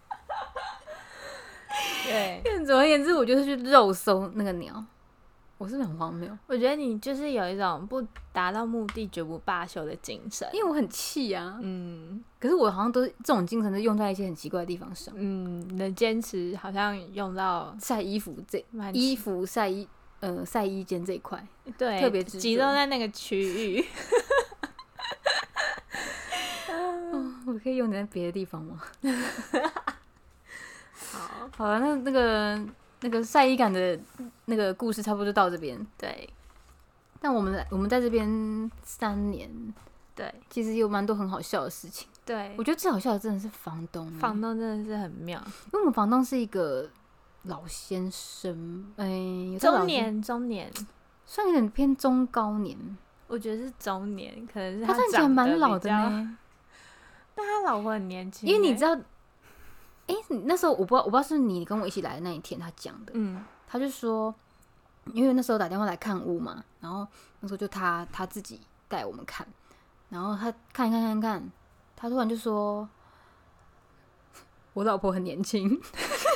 对， 总而言之，我就是去肉搜那个鸟。我是不是很荒谬？ 我觉得你就是有一种不达到目的绝不罢休的精神， 因为我很气啊。可是我好像都是这种精神都用在一些很奇怪的地方上。 你的坚持好像用到晒衣服衣服晒衣间这一块， 对， 特别集中在那个区域。 我可以用在别的地方吗？好了，那个晒衣感的那个故事差不多就到这边。 对， 但我们在这边3年， 对， 其实有蛮多很好笑的事情。 对， 我觉得最好笑的真的是房东。 房东真的是很妙， 因为我们房东是一个老先生， 中年， 算有点偏中高年。 我觉得是中年，可能是他看起来蛮老的呢。 但他老婆很年轻， 因为你知道，那时候我不知道是你跟我一起来的那一天他讲的，他就说，因为那时候打电话来看屋嘛，然后那时候就他自己带我们看，然后他看，他突然就说，我老婆很年轻。我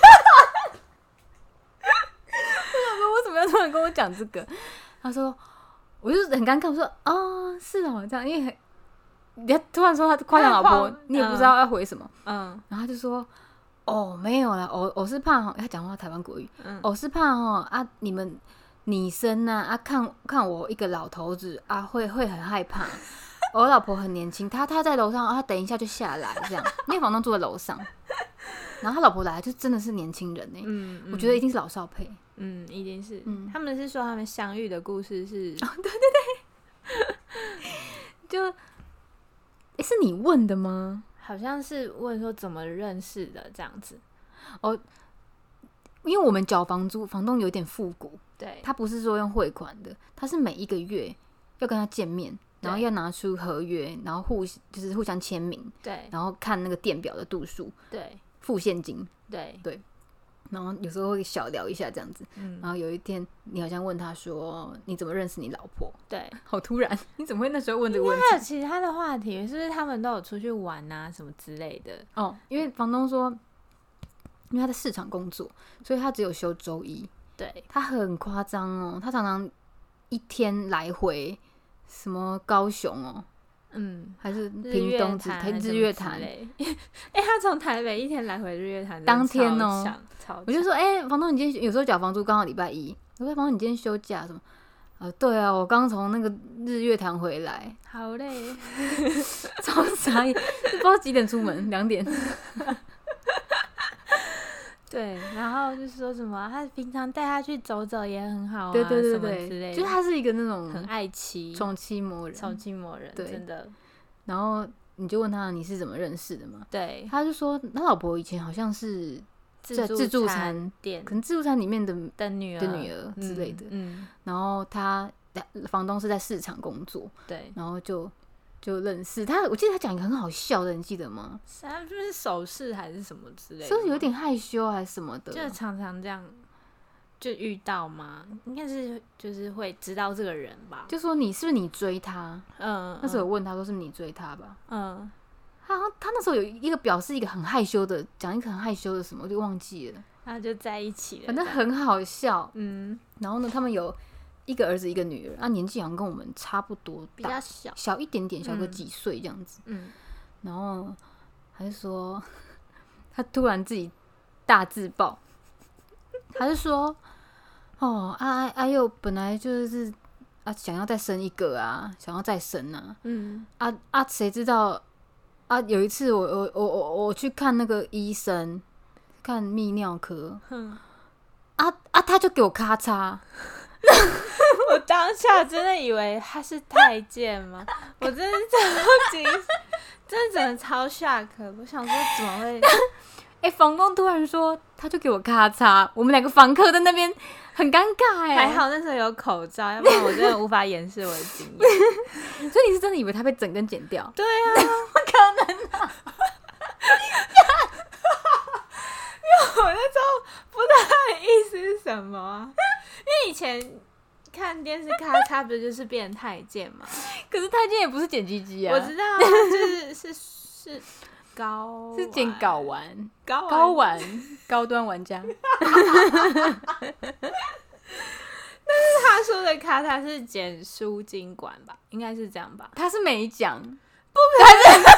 想说为什么要突然跟我讲这个？他说，我就很尴尬，我说是哦，这样，因为你突然说他夸奖老婆，你也不知道要回什么，然后他就说，没有啦，我是怕他讲话台湾国语，我是怕你们女生啊看我一个老头子啊，会很害怕。我老婆很年轻，他在楼上，他等一下就下来，这样，因为房东住在楼上，然后他老婆来就真的是年轻人呢，我觉得一定是老少配， 一定是，他们是说他们相遇的故事是， 对，就是你问的吗？ 好像是问说怎么认识的这样子， 因因为我们缴房租，房东有点复古， 对， 他不是说用汇款的，他是每一个月要跟他见面，然后要拿出合约，然后就是互相签名， 对， 然后看那个电表的度数， 对， 付现金， 对， 对，然后有时候会小聊一下这样子，然后有一天你好像问他说你怎么认识你老婆？ 对， 好突然，你怎么会那时候问这个问题？ 还有其他的话题，是不是他们都有出去玩啊什么之类的？ 哦，因为房东说，因为他在市场工作，所以他只有休周一。 对， 他很夸张哦，他常常一天来回什么高雄哦，还是屏东日月潭， 他从台北一天来回日月潭， 当天哦，我就说，房东，你今天有时候缴房租刚好礼拜一，我说房东你今天休假什么？对啊，我刚从那个日月潭回来， 好累， 超傻眼，不知道几点出门，2点。 对，然后就说什么他平常带他去走走也很好啊， 对对对什么之类的， 就是他是一个那种很爱妻、 宠妻魔人， 对， 真的。 然后你就问他你是怎么认识的嘛？ 对， 他就说他老婆以前好像是在自助餐店， 可能自助餐里面的女儿之类的，然后他房东是在市场工作， 对， 然后就认识他。我记得他讲一个很好笑的，你记得吗？ 他就是手势还是什么之类的， 是有点害羞还是什么的， 就常常这样就遇到吗？应该是就是会知道这个人吧， 就说是不是你追他？那时候有问他说是不是你追他吧？他那时候有一个表示一个很害羞的，讲一个很害羞的什么，我就忘记了。 然后就在一起了， 反正很好笑。然后呢，他们有一个儿子一个女儿，年纪好像跟我们差不多大， 比较小一点点，小个几岁这样子。然后他就说，他突然自己大自爆，他就说：“阿佑本来就是想要再生一个啊，想要再生啊，谁知道有一次我去看那个医生，看泌尿科，他就给我咔嚓。” 我当下真的以为他是太监吗？我真的超级，真的超 shock。我想说怎么会？ 房东突然说他就给我咔嚓，我们2个房客在那边很尴尬还好那时候有口罩，要不然我真的无法掩饰我的经验。 所以你是真的以为他被整根剪掉？ 对啊， 不可能啊！ 因为我那时候不知道他的意思是什么啊，因为以前看电视咔嚓不就是变太监嘛？ 可是太监也不是剪鸡鸡啊， 我知道啊，就是高是剪睾丸，高端玩家。 但是他说的咔嚓是剪输精管吧？应该是这样吧？ 他是没讲，不可能。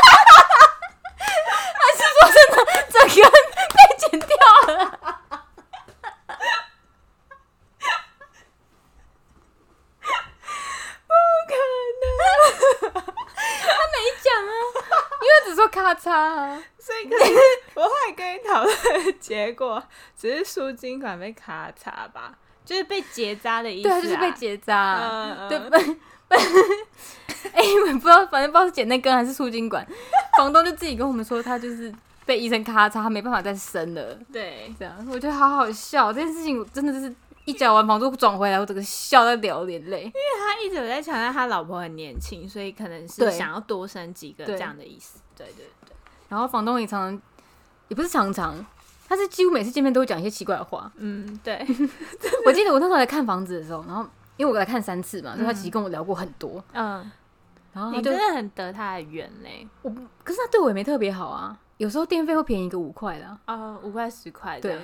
还是说真的整个被剪掉了？只说咔嚓所以可是我后来跟你讨论的结果只是输精管被咔嚓吧，就是被结扎的意思。 对，就是被结扎。对，不知道，反正不知道是剪那根还是输精管。房东就自己跟我们说，他就是被医生咔嚓，他没办法再生了。 对， 这样我觉得好好笑。这件事情真的就是一缴完房租转回来，我整个笑到流眼泪。因为他一直有在强调他老婆很年轻，所以可能是想要多生几个这样的意思。对。 然后房东也常常，也不是常常，他是几乎每次见面都会讲一些奇怪的话。 对。 我记得我那时候来看房子的时候，然后因为我来看3次嘛，所以他其实跟我聊过很多。然后你真的很得他的缘嘞。 可是他对我也没特别好啊。有时候电费会便宜个5块啦。 5块10块。 对。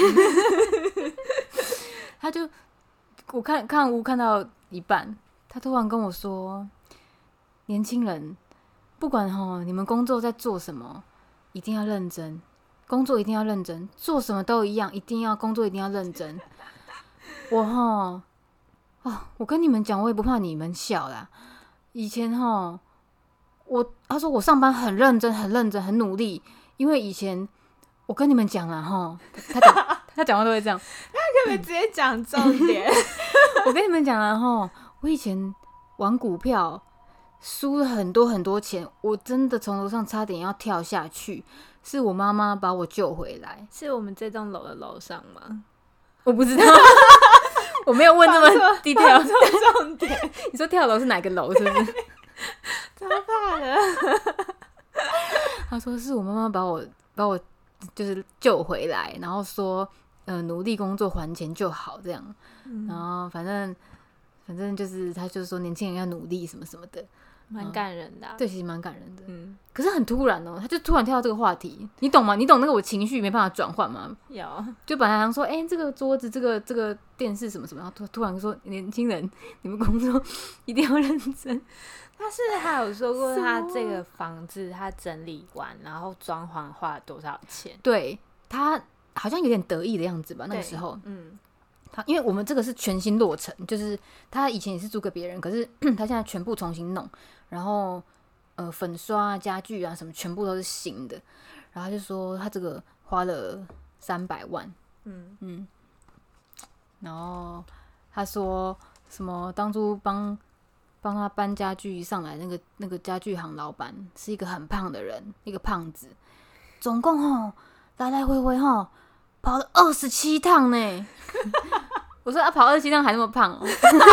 他就我看屋看到一半，他突然跟我说：“年轻人，不管你们工作在做什么，一定要认真。工作一定要认真，做什么都一样，工作一定要认真。我跟你们讲，我也不怕你们笑啦。以前他说我上班很认真，很努力，因为以前我跟你们讲啦他讲话都会这样。 他可不可以直接讲重点？ 我跟你们讲啦我以前玩股票输了很多很多钱，我真的从楼上差点要跳下去， 是我妈妈把我救回来。 是我们这栋楼的楼上吗？ 我不知道，我没有问这么 detail 重点。 你说跳楼是哪个楼？是不是？ 超怕的。 他说是我妈妈把我就是救回来，然后说努力工作还钱就好这样。然后反正就是他就是说年轻人要努力什么什么的。 蛮感人的对，其实蛮感人的。可是很突然哦，他就突然跳到这个话题，你懂吗？你懂那个我情绪没办法转换吗？ 有， 就本来想说，这个桌子，这个电视什么什么，然后突然说，年轻人，你们工作一定要认真。 他是还有说过，他这个房子他整理完，然后装潢花了多少钱？ 对，他好像有点得意的样子吧，那个时候，因为我们这个是全新落成，就是他以前也是租给别人，可是他现在全部重新弄，然后粉刷啊、家具啊什么全部都是新的，然后他就说他这个花了300万，然后他说什么当初帮他搬家具上来那个家具行老板是一个很胖的人，一个胖子，总共来来回回跑了27趟呢。我说跑27趟还那么胖哦。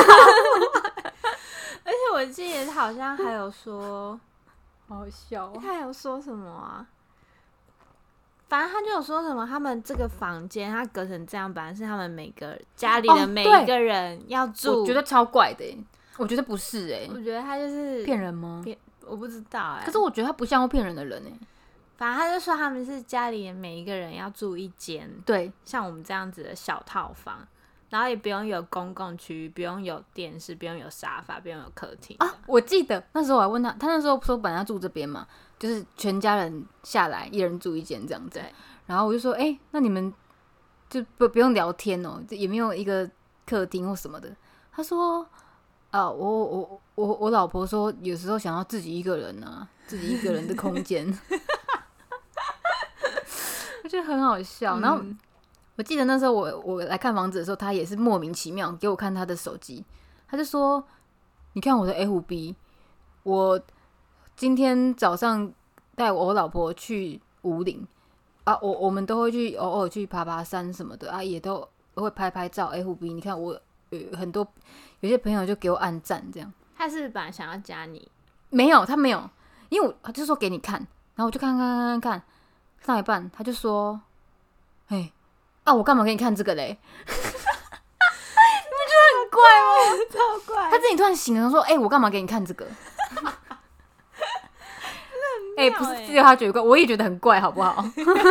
而且我记得他好像还有说， 好好笑哦。 他还有说什么啊？反正他就有说什么，他们这个房间他隔成这样，本来是他们每个家里的每一个人要住。 我觉得超怪的耶，我觉得不是耶。 我觉得他就是骗人吗？ 我不知道可是我觉得他不像会骗人的人耶。 反正他就说他们是家里的每一个人要住一间， 对， 像我们这样子的小套房，然后也不用有公共区域，不用有电视，不用有沙发，不用有客厅啊。 我记得那时候我还问他那时候说本来要住这边嘛，就是全家人下来一人住一间这样子。然后我就说那你们就不用聊天哦，也没有一个客厅或什么的。他说我老婆说有时候想要自己一个人啊，自己一个人的空间。我觉得很好笑。然后我记得那时候我来看房子的时候，他也是莫名其妙给我看他的手机，他就说你看我的 FB， 我今天早上带我老婆去武岭啊，我们都会去偶尔去爬山什么的啊，也都会拍照 FB。你看我很多有些朋友就给我按赞这样。 他是本来想要加你？ 没有，他没有，因为他就说给你看，然后我就看上一半，他就说我干嘛给你看这个嘞？你不觉得很怪吗？ 超怪。 他自己突然醒了说我干嘛给你看这个？不是只有他觉得怪，我也觉得很怪，好不好？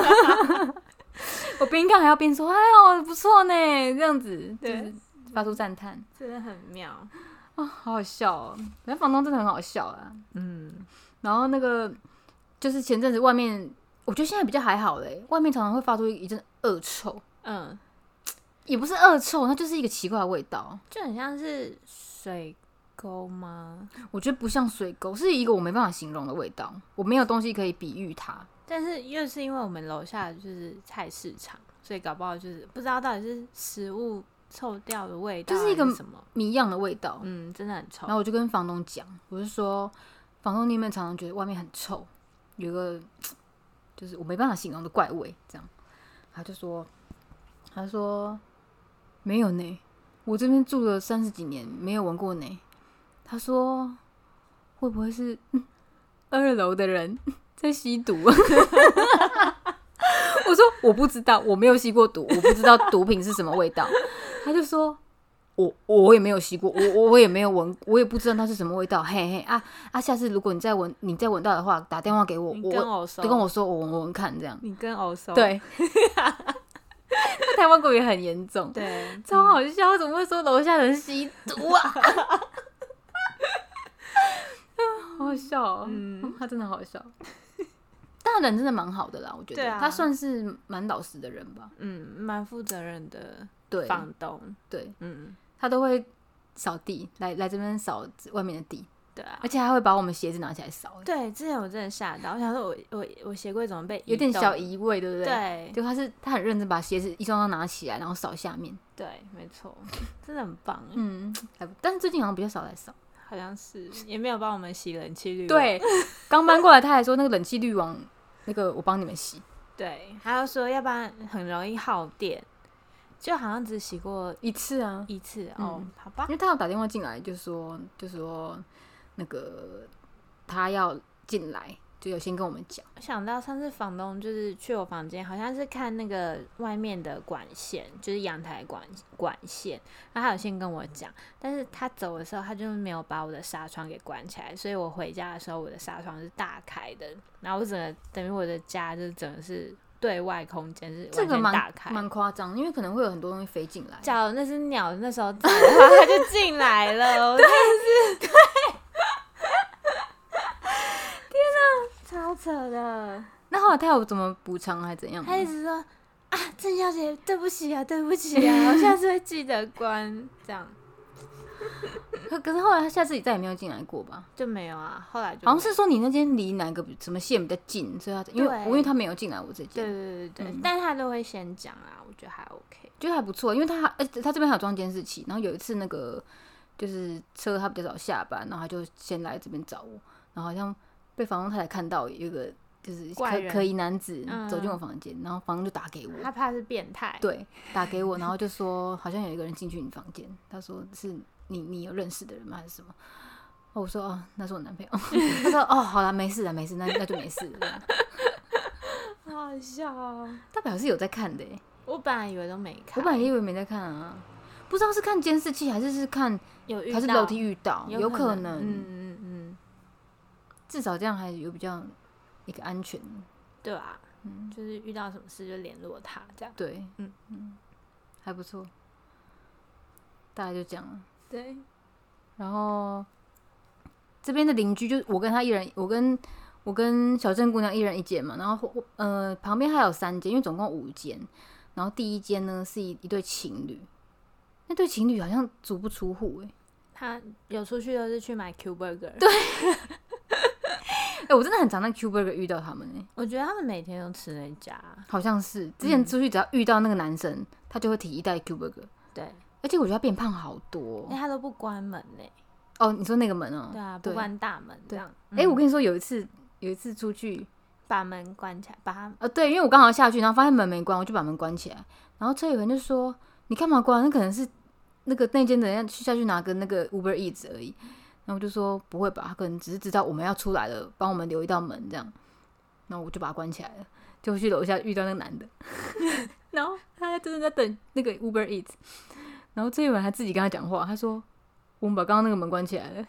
我边看还要边说不错呢，这样子就是发出赞叹， 真的很妙好好笑哦。反正房东真的很好笑啊。然后那个就是前阵子外面，我觉得现在比较还好嘞，外面常常会发出一阵恶臭。也不是恶臭，它就是一个奇怪的味道， 就很像是水沟吗？ 我觉得不像水沟，是一个我没办法形容的味道，我没有东西可以比喻它。 但是又是因为我们楼下就是菜市场，所以搞不好就是不知道到底是食物臭掉的味道， 就是一个什么谜样的味道。 真的很臭。 然后我就跟房东讲，我就说房东，你有没有常常觉得外面很臭，有一个就是我没办法形容的怪味这样？他说没有呢，我这边住了30几年，没有闻过呢。他说会不会是2楼的人在吸毒？我说我不知道，我没有吸过毒，我不知道毒品是什么味道。他就说我也没有吸过，我也没有闻，我也不知道它是什么味道。嘿嘿下次如果你再闻到的话，打电话给我， 你跟我说， 就跟我说我闻看这样。 你跟我说， 对。那台湾狗也很严重， 对， 超好笑，怎么会说楼下人吸毒啊？好好笑哦，他真的好笑。但他人真的蛮好的啦，我觉得、他算是蛮老实的人吧， 蛮负责任的房东， 对，他都会扫地，来这边扫外面的地。 对啊， 而且还会把我们鞋子拿起来扫。 对，之前我真的吓到，我想说我鞋柜怎么被有点小移位，对不对？ 对， 就他很认真把鞋子一双双拿起来，然后扫下面。 对，没错，真的很棒。 但是最近好像比较少来扫， 好像是也没有帮我们洗冷气滤网。 对，刚搬过来他还说那个冷气滤网那个我帮你们洗对，还有说要不然很容易耗电，就好像只洗过一次啊， 一次哦，好吧因，为他有打电话进来就说那个他要进来，就有先跟我们讲。 我想到上次房东就是去我房间，好像是看那个外面的管线，就是阳台管线，然后他有先跟我讲，但是他走的时候他就没有把我的纱窗给关起来，所以我回家的时候我的纱窗是大开的，然后我整个等于我的家就是整个是对外空间是完全打开， 蛮夸张，因为可能会有很多东西飞进来。 假如那只鸟那时候在的话，它就进来了，我真的是对，天哪，超扯的。 那后来他有怎么补偿还怎样吗？ 他一直说啊，郑小姐，对不起啊，对不起啊，我下次会记得关，这样可是后来他下次也再也没有进来过吧？ 就没有啊，后来就好像是说你那间离哪个什么线比较近，所以他因为他没有进来我这间， 对，但他都会先讲啊，我觉得还 OK， 觉得还不错，因为他这边还有装监视器，然后有一次那个就是车他比较早下班，然后他就先来这边找我，然后好像被房东太太看到有一个就是可疑男子走进我房间，然后房东就打给我， 他怕是变态， 对，打给我，然后就说好像有一个人进去你房间，他说是你有认识的人吗还是什么？我说哦，那是我男朋友。他说哦，好啦，没事了，没事，那就没事了。 好好笑哦。 他表示有在看的耶， 我本来以为都没看， 我本来以为没在看啊，不知道是看监视器还是看还是楼梯遇到，有可能，至少这样还有比较一个安全， 对啊，就是遇到什么事就联络他这样， 对，还不错，大概就这样了。 对， 然后这边的邻居就是我跟他一人，我跟小郑姑娘一人一间嘛，然后旁边还有3间，因为总共5间。然后第一间呢是一对情侣，那对情侣好像足不出户他有出去都是去买 Q Burger， 对，我真的很常在 Q Burger 遇到他们我觉得他们每天都吃那家， 好像是之前出去只要遇到那个男生，他就会提一袋 Q Burger， 对， 而且我觉得他变胖好多， 他都不关门哦，你说那个门哦， 对啊，不关大门这样。 我跟你说有一次出去把门关起来，把它对，因为我刚好下去，然后发现门没关，我就把门关起来。然后车友人就说：“你干嘛关？那可能是那间的人下去拿个那个 Uber Eats 而已。”然后我就说：“不会吧？他可能只是知道我们要出来了，帮我们留一道门这样。”然后我就把它关起来了。就去楼下遇到那个男的，然后他真的在等那个 Uber Eats， 然后车友人还自己跟他讲话，他说：“我们把刚刚那个门关起来了。”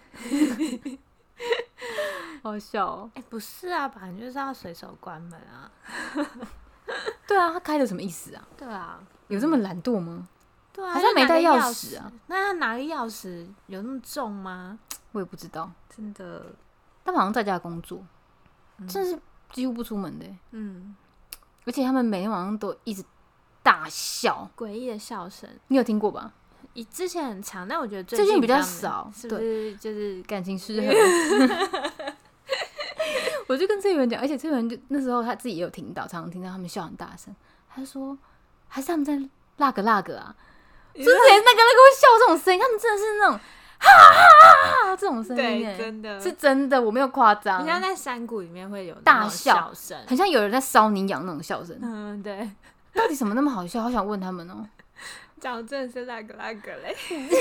好笑哦！ 不是啊，反正就是要随手关门啊。 对啊，他开的什么意思啊？ 对啊， 有这么懒惰吗？ 对啊， 好像没带钥匙啊。 那他拿个钥匙有那么重吗？ 我也不知道， 真的。 他们好像在家工作，真的是几乎不出门的。而且他们每天晚上都一直大笑， 诡异的笑声， 你有听过吧？ 之前很长，但我觉得最近比较少， 是不是就是感情失衡？我就跟这个人讲，而且这个人就那时候他自己也有听到，常常听到他们笑很大声。他就说，还是他们在那个啊，之前那个会笑这种声音，他们真的是那种哈哈哈这种声音， 对，真的是真的，我没有夸张。 你像在山谷里面会有大笑声， 很像有人在搔你痒那种笑声。 对， 到底什么那么好笑？好想问他们哦。 讲真的是那个嘞，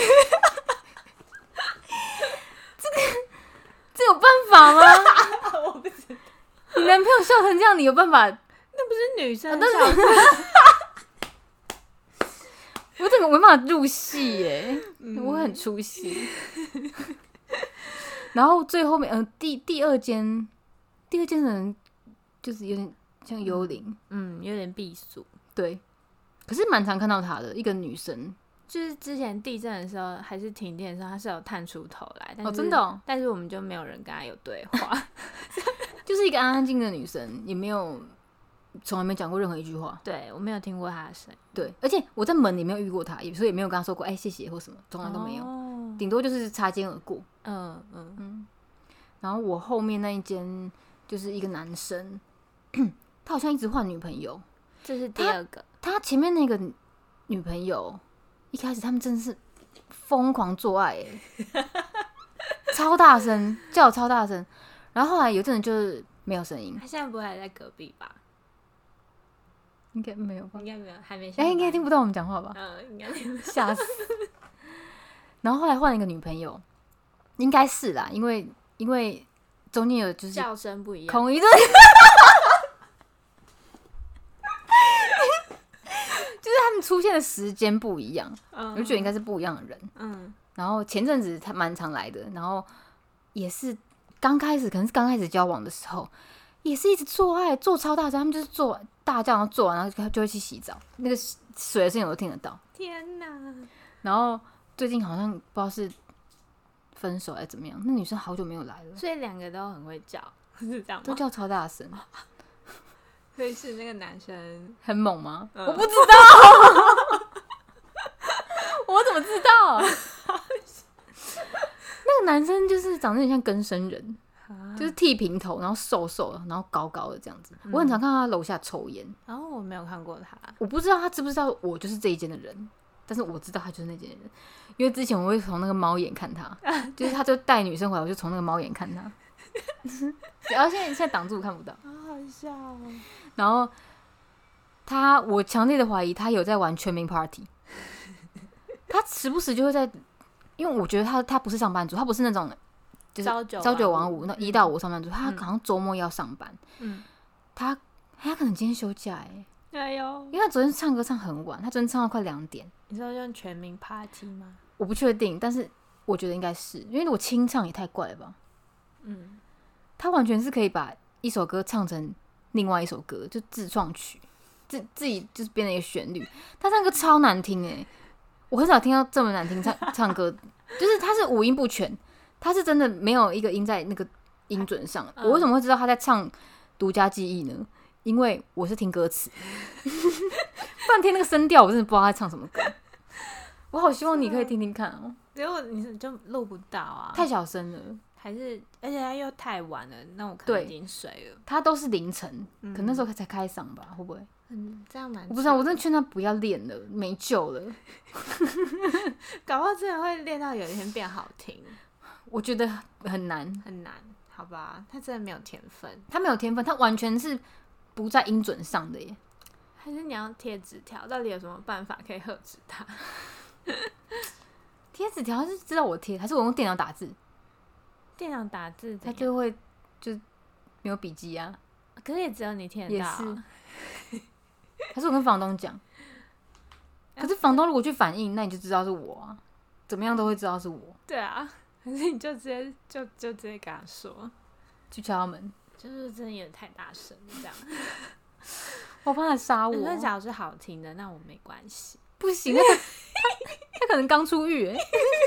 这有办法吗？ 我不知道。 你男朋友笑成这样，你有办法？ 那不是女生的笑声。 我整个没办法入戏耶，我很出戏。然后最后面，第二间的人就是有点像幽灵， 有点避暑。 对，可是蛮常看到她的一个女生， 就是之前地震的时候还是停电的时候，她是有探出头来，但是真的哦， 但是我们就没有人跟她有对话， 就是一个安安静的女生，也没有从来没讲过任何一句话。 对，我没有听过她的声音。 对，而且我在门里没有遇过她，所以也没有跟她说过谢谢或什么，从来都没有，顶多就是擦肩而过。然后我后面那一间就是一个男生，他好像一直换女朋友。 这是第二个。 他前面那个女朋友一开始他们真的是疯狂做爱超大声，叫超大声。然后后来有阵子就是没有声音， 他现在不会还在隔壁吧？ 应该没有吧？ 应该没有，还没下班。 应该听不到我们讲话吧？ 应该听不到。 吓死！然后后来换了一个女朋友，应该是啦，因为中间有就是叫声不一样， 空一阵，就是他们出现的时间不一样，我就觉得应该是不一样的人。然后前阵子他蛮常来的，然后也是可能是刚开始交往的时候，也是一直做爱，做超大声，他们就是做大叫，然后做完然后就会去洗澡，那个水的声音我都听得到。 天哪！ 然后最近好像不知道是分手还是怎么样，那女生好久没有来了， 所以两个都很会叫，是这样吗？ 都叫超大声。 所以是那个男生很猛吗？我不知道，我怎么知道？那个男生就是长得有点像更生人，就是剃平头，然后瘦瘦的，然后高高的这样子。我很常看他楼下抽烟， 然后我没有看过他， 我不知道他知不知道我就是这一间的人，但是我知道他就是那间的人，因为之前我会从那个猫眼看他，就是他就带女生回来，我就从那个猫眼看他，然后现在挡住看不到， 好好笑哦。 然后我强烈的怀疑他有在玩全民 Party， 他时不时就会在，因为我觉得他不是上班族，他不是那种就是朝九晚五那1到5上班族，他好像周末要上班，他可能今天休假哎呦， 因为他昨天唱歌唱很晚，他昨天唱到快2点。 你说用全民 Party 吗？ 我不确定，但是我觉得应该是，因为我清唱也太怪了吧。他完全是可以把一首歌唱成另外一首歌，就自创曲，自己就是编了一个旋律。他唱歌超难听我很少听到这么难听唱歌，就是他是五音不全，他是真的没有一个音在那个音准上。我为什么会知道他在唱《独家记忆》呢？因为我是听歌词，不然听那个声调，我真的不知道他在唱什么歌。我好希望你可以听听看哦。 结果你就录不到啊， 太小声了， 而且他又太晚了，那我可能已经睡了。 他都是凌晨，可能那时候才开嗓吧，会不会？ 这样蛮…… 我不知道，我真的劝他不要练了，没救了。 搞不好真的会练到有一天变好听。 我觉得很难， 很难，好吧？他真的没有天分， 他没有天分，他完全是不在音准上的耶。 还是你要贴纸条？到底有什么办法可以呵止他？ 贴纸条是知道我贴，还是我用电脑打字？ 电脑打字他就会就没有笔记啊。 可是也只有你听得到啊。 也是。还是我跟房东讲？可是房东如果去反映，那你就知道是我啊，怎么样都会知道是我。 对啊，可是你就直接跟他说， 去敲他门， 就是真的有点太大声这样。 我怕他杀我。 那假如是好听的，那我没关系。 不行，他可能刚出狱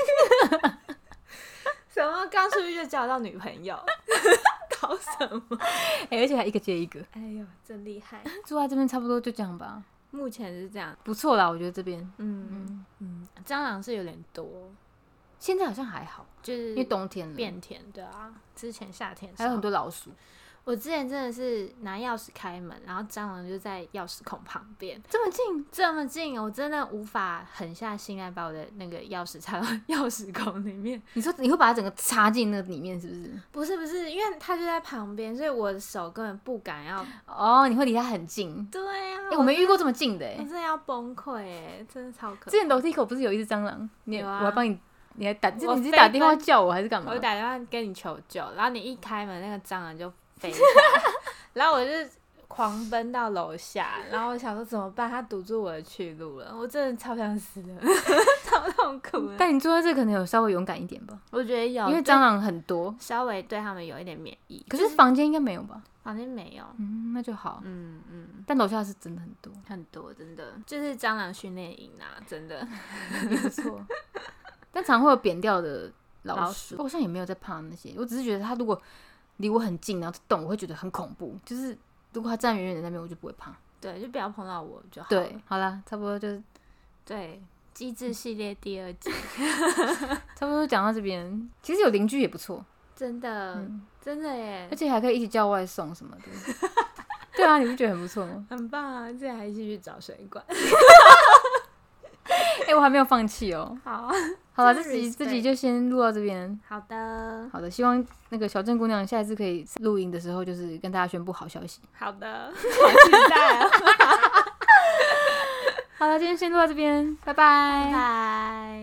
什么刚出狱就交到女朋友？搞什么？ 而且还一个接一个。 哎呦，真厉害！ 住在这边差不多就这样吧。 目前是这样， 不错啦，我觉得这边。 蟑螂是有点多， 现在好像还好， 就是因为冬天了， 变甜。对啊，之前夏天还有很多老鼠。 我之前真的是拿钥匙开门，然后蟑螂就在钥匙孔旁边， 这么近， 这么近，我真的无法狠下心来把我的那个钥匙插到钥匙孔里面。 你说你会把它整个插进那里面，是不是？ 不是，因为它就在旁边，所以我的手根本不敢要。 哦，你会离它很近。 对啊， 我没遇过这么近的我真的要崩溃真的超可怕。 之前楼梯口不是有一只蟑螂？ 有啊， 我还帮你还打，你是打电话叫我还是干嘛？ 我打电话跟你求救，然后你一开门，那个蟑螂就飞起来，然后我就狂奔到楼下，然后我想说怎么办？它堵住我的去路了，我真的超想死的，超痛苦的。 但你做到这可能有稍微勇敢一点吧？ 我觉得有， 因为蟑螂很多， 稍微对他们有一点免疫。 可是房间应该没有吧？ 房间没有， 那就好。但楼下是真的很多， 真的就是蟑螂训练营啊，真的也不错。但常会有扁掉的老鼠，我好像也没有在怕那些，我只是觉得它如果离我很近，然后动，我会觉得很恐怖。就是如果它站远远的那边，我就不会怕。 对，就不要碰到我就好。 对，好啦，差不多就是对机智系列第2集， 差不多讲到这边。其实有邻居也不错， 真的，真的耶， 而且还可以一起叫外送什么的。对啊，你不觉得很不错吗？ 很棒啊！这还继续找水管。 我还没有放弃哦。 好啊， 好了，这集就先录到这边。 好的， 好的，希望那个小郑姑娘下一次可以录影的时候，就是跟大家宣布好消息。 好的，好期待啊！ 好了，今天先录到这边，拜拜， 拜拜。